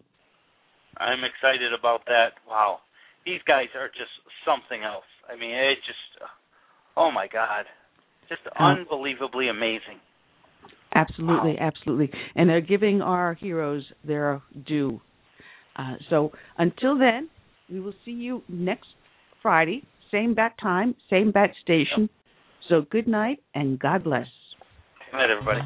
I'm excited about that. Wow. These guys are just something else. I mean, it just, oh, my God. Just unbelievably amazing. Absolutely, wow. absolutely. And they're giving our heroes their due. Uh, so until then, we will see you next Friday, same bat time, same bat station. Yep. So good night and God bless. Good night, everybody.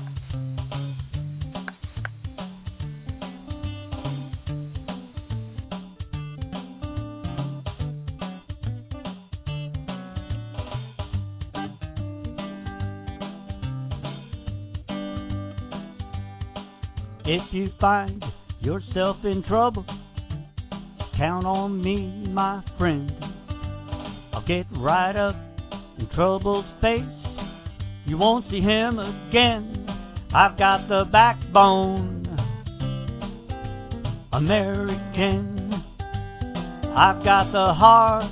If you find yourself in trouble, count on me, my friend. I'll get right up in trouble's face. You won't see him again. I've got the backbone, American. I've got the heart,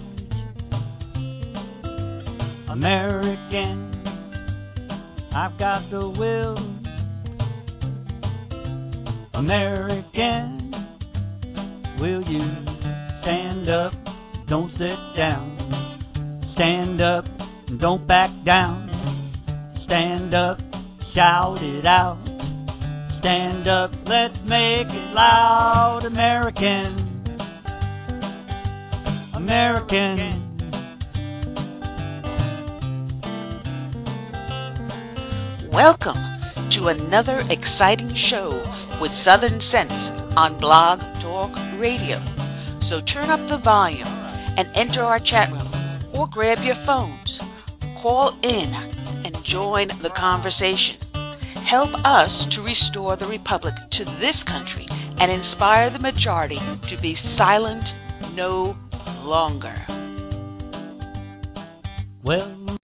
American. I've got the will, American. Will you stand up, don't sit down. Stand up, and don't back down. Stand up, shout it out. Stand up, let's make it loud. American, American. Welcome to another exciting show with Southern Sense on Blog Talk Radio. So turn up the volume and enter our chat room or grab your phones. Call in and join the conversation. Help us to restore the Republic to this country and inspire the majority to be silent no longer. Well,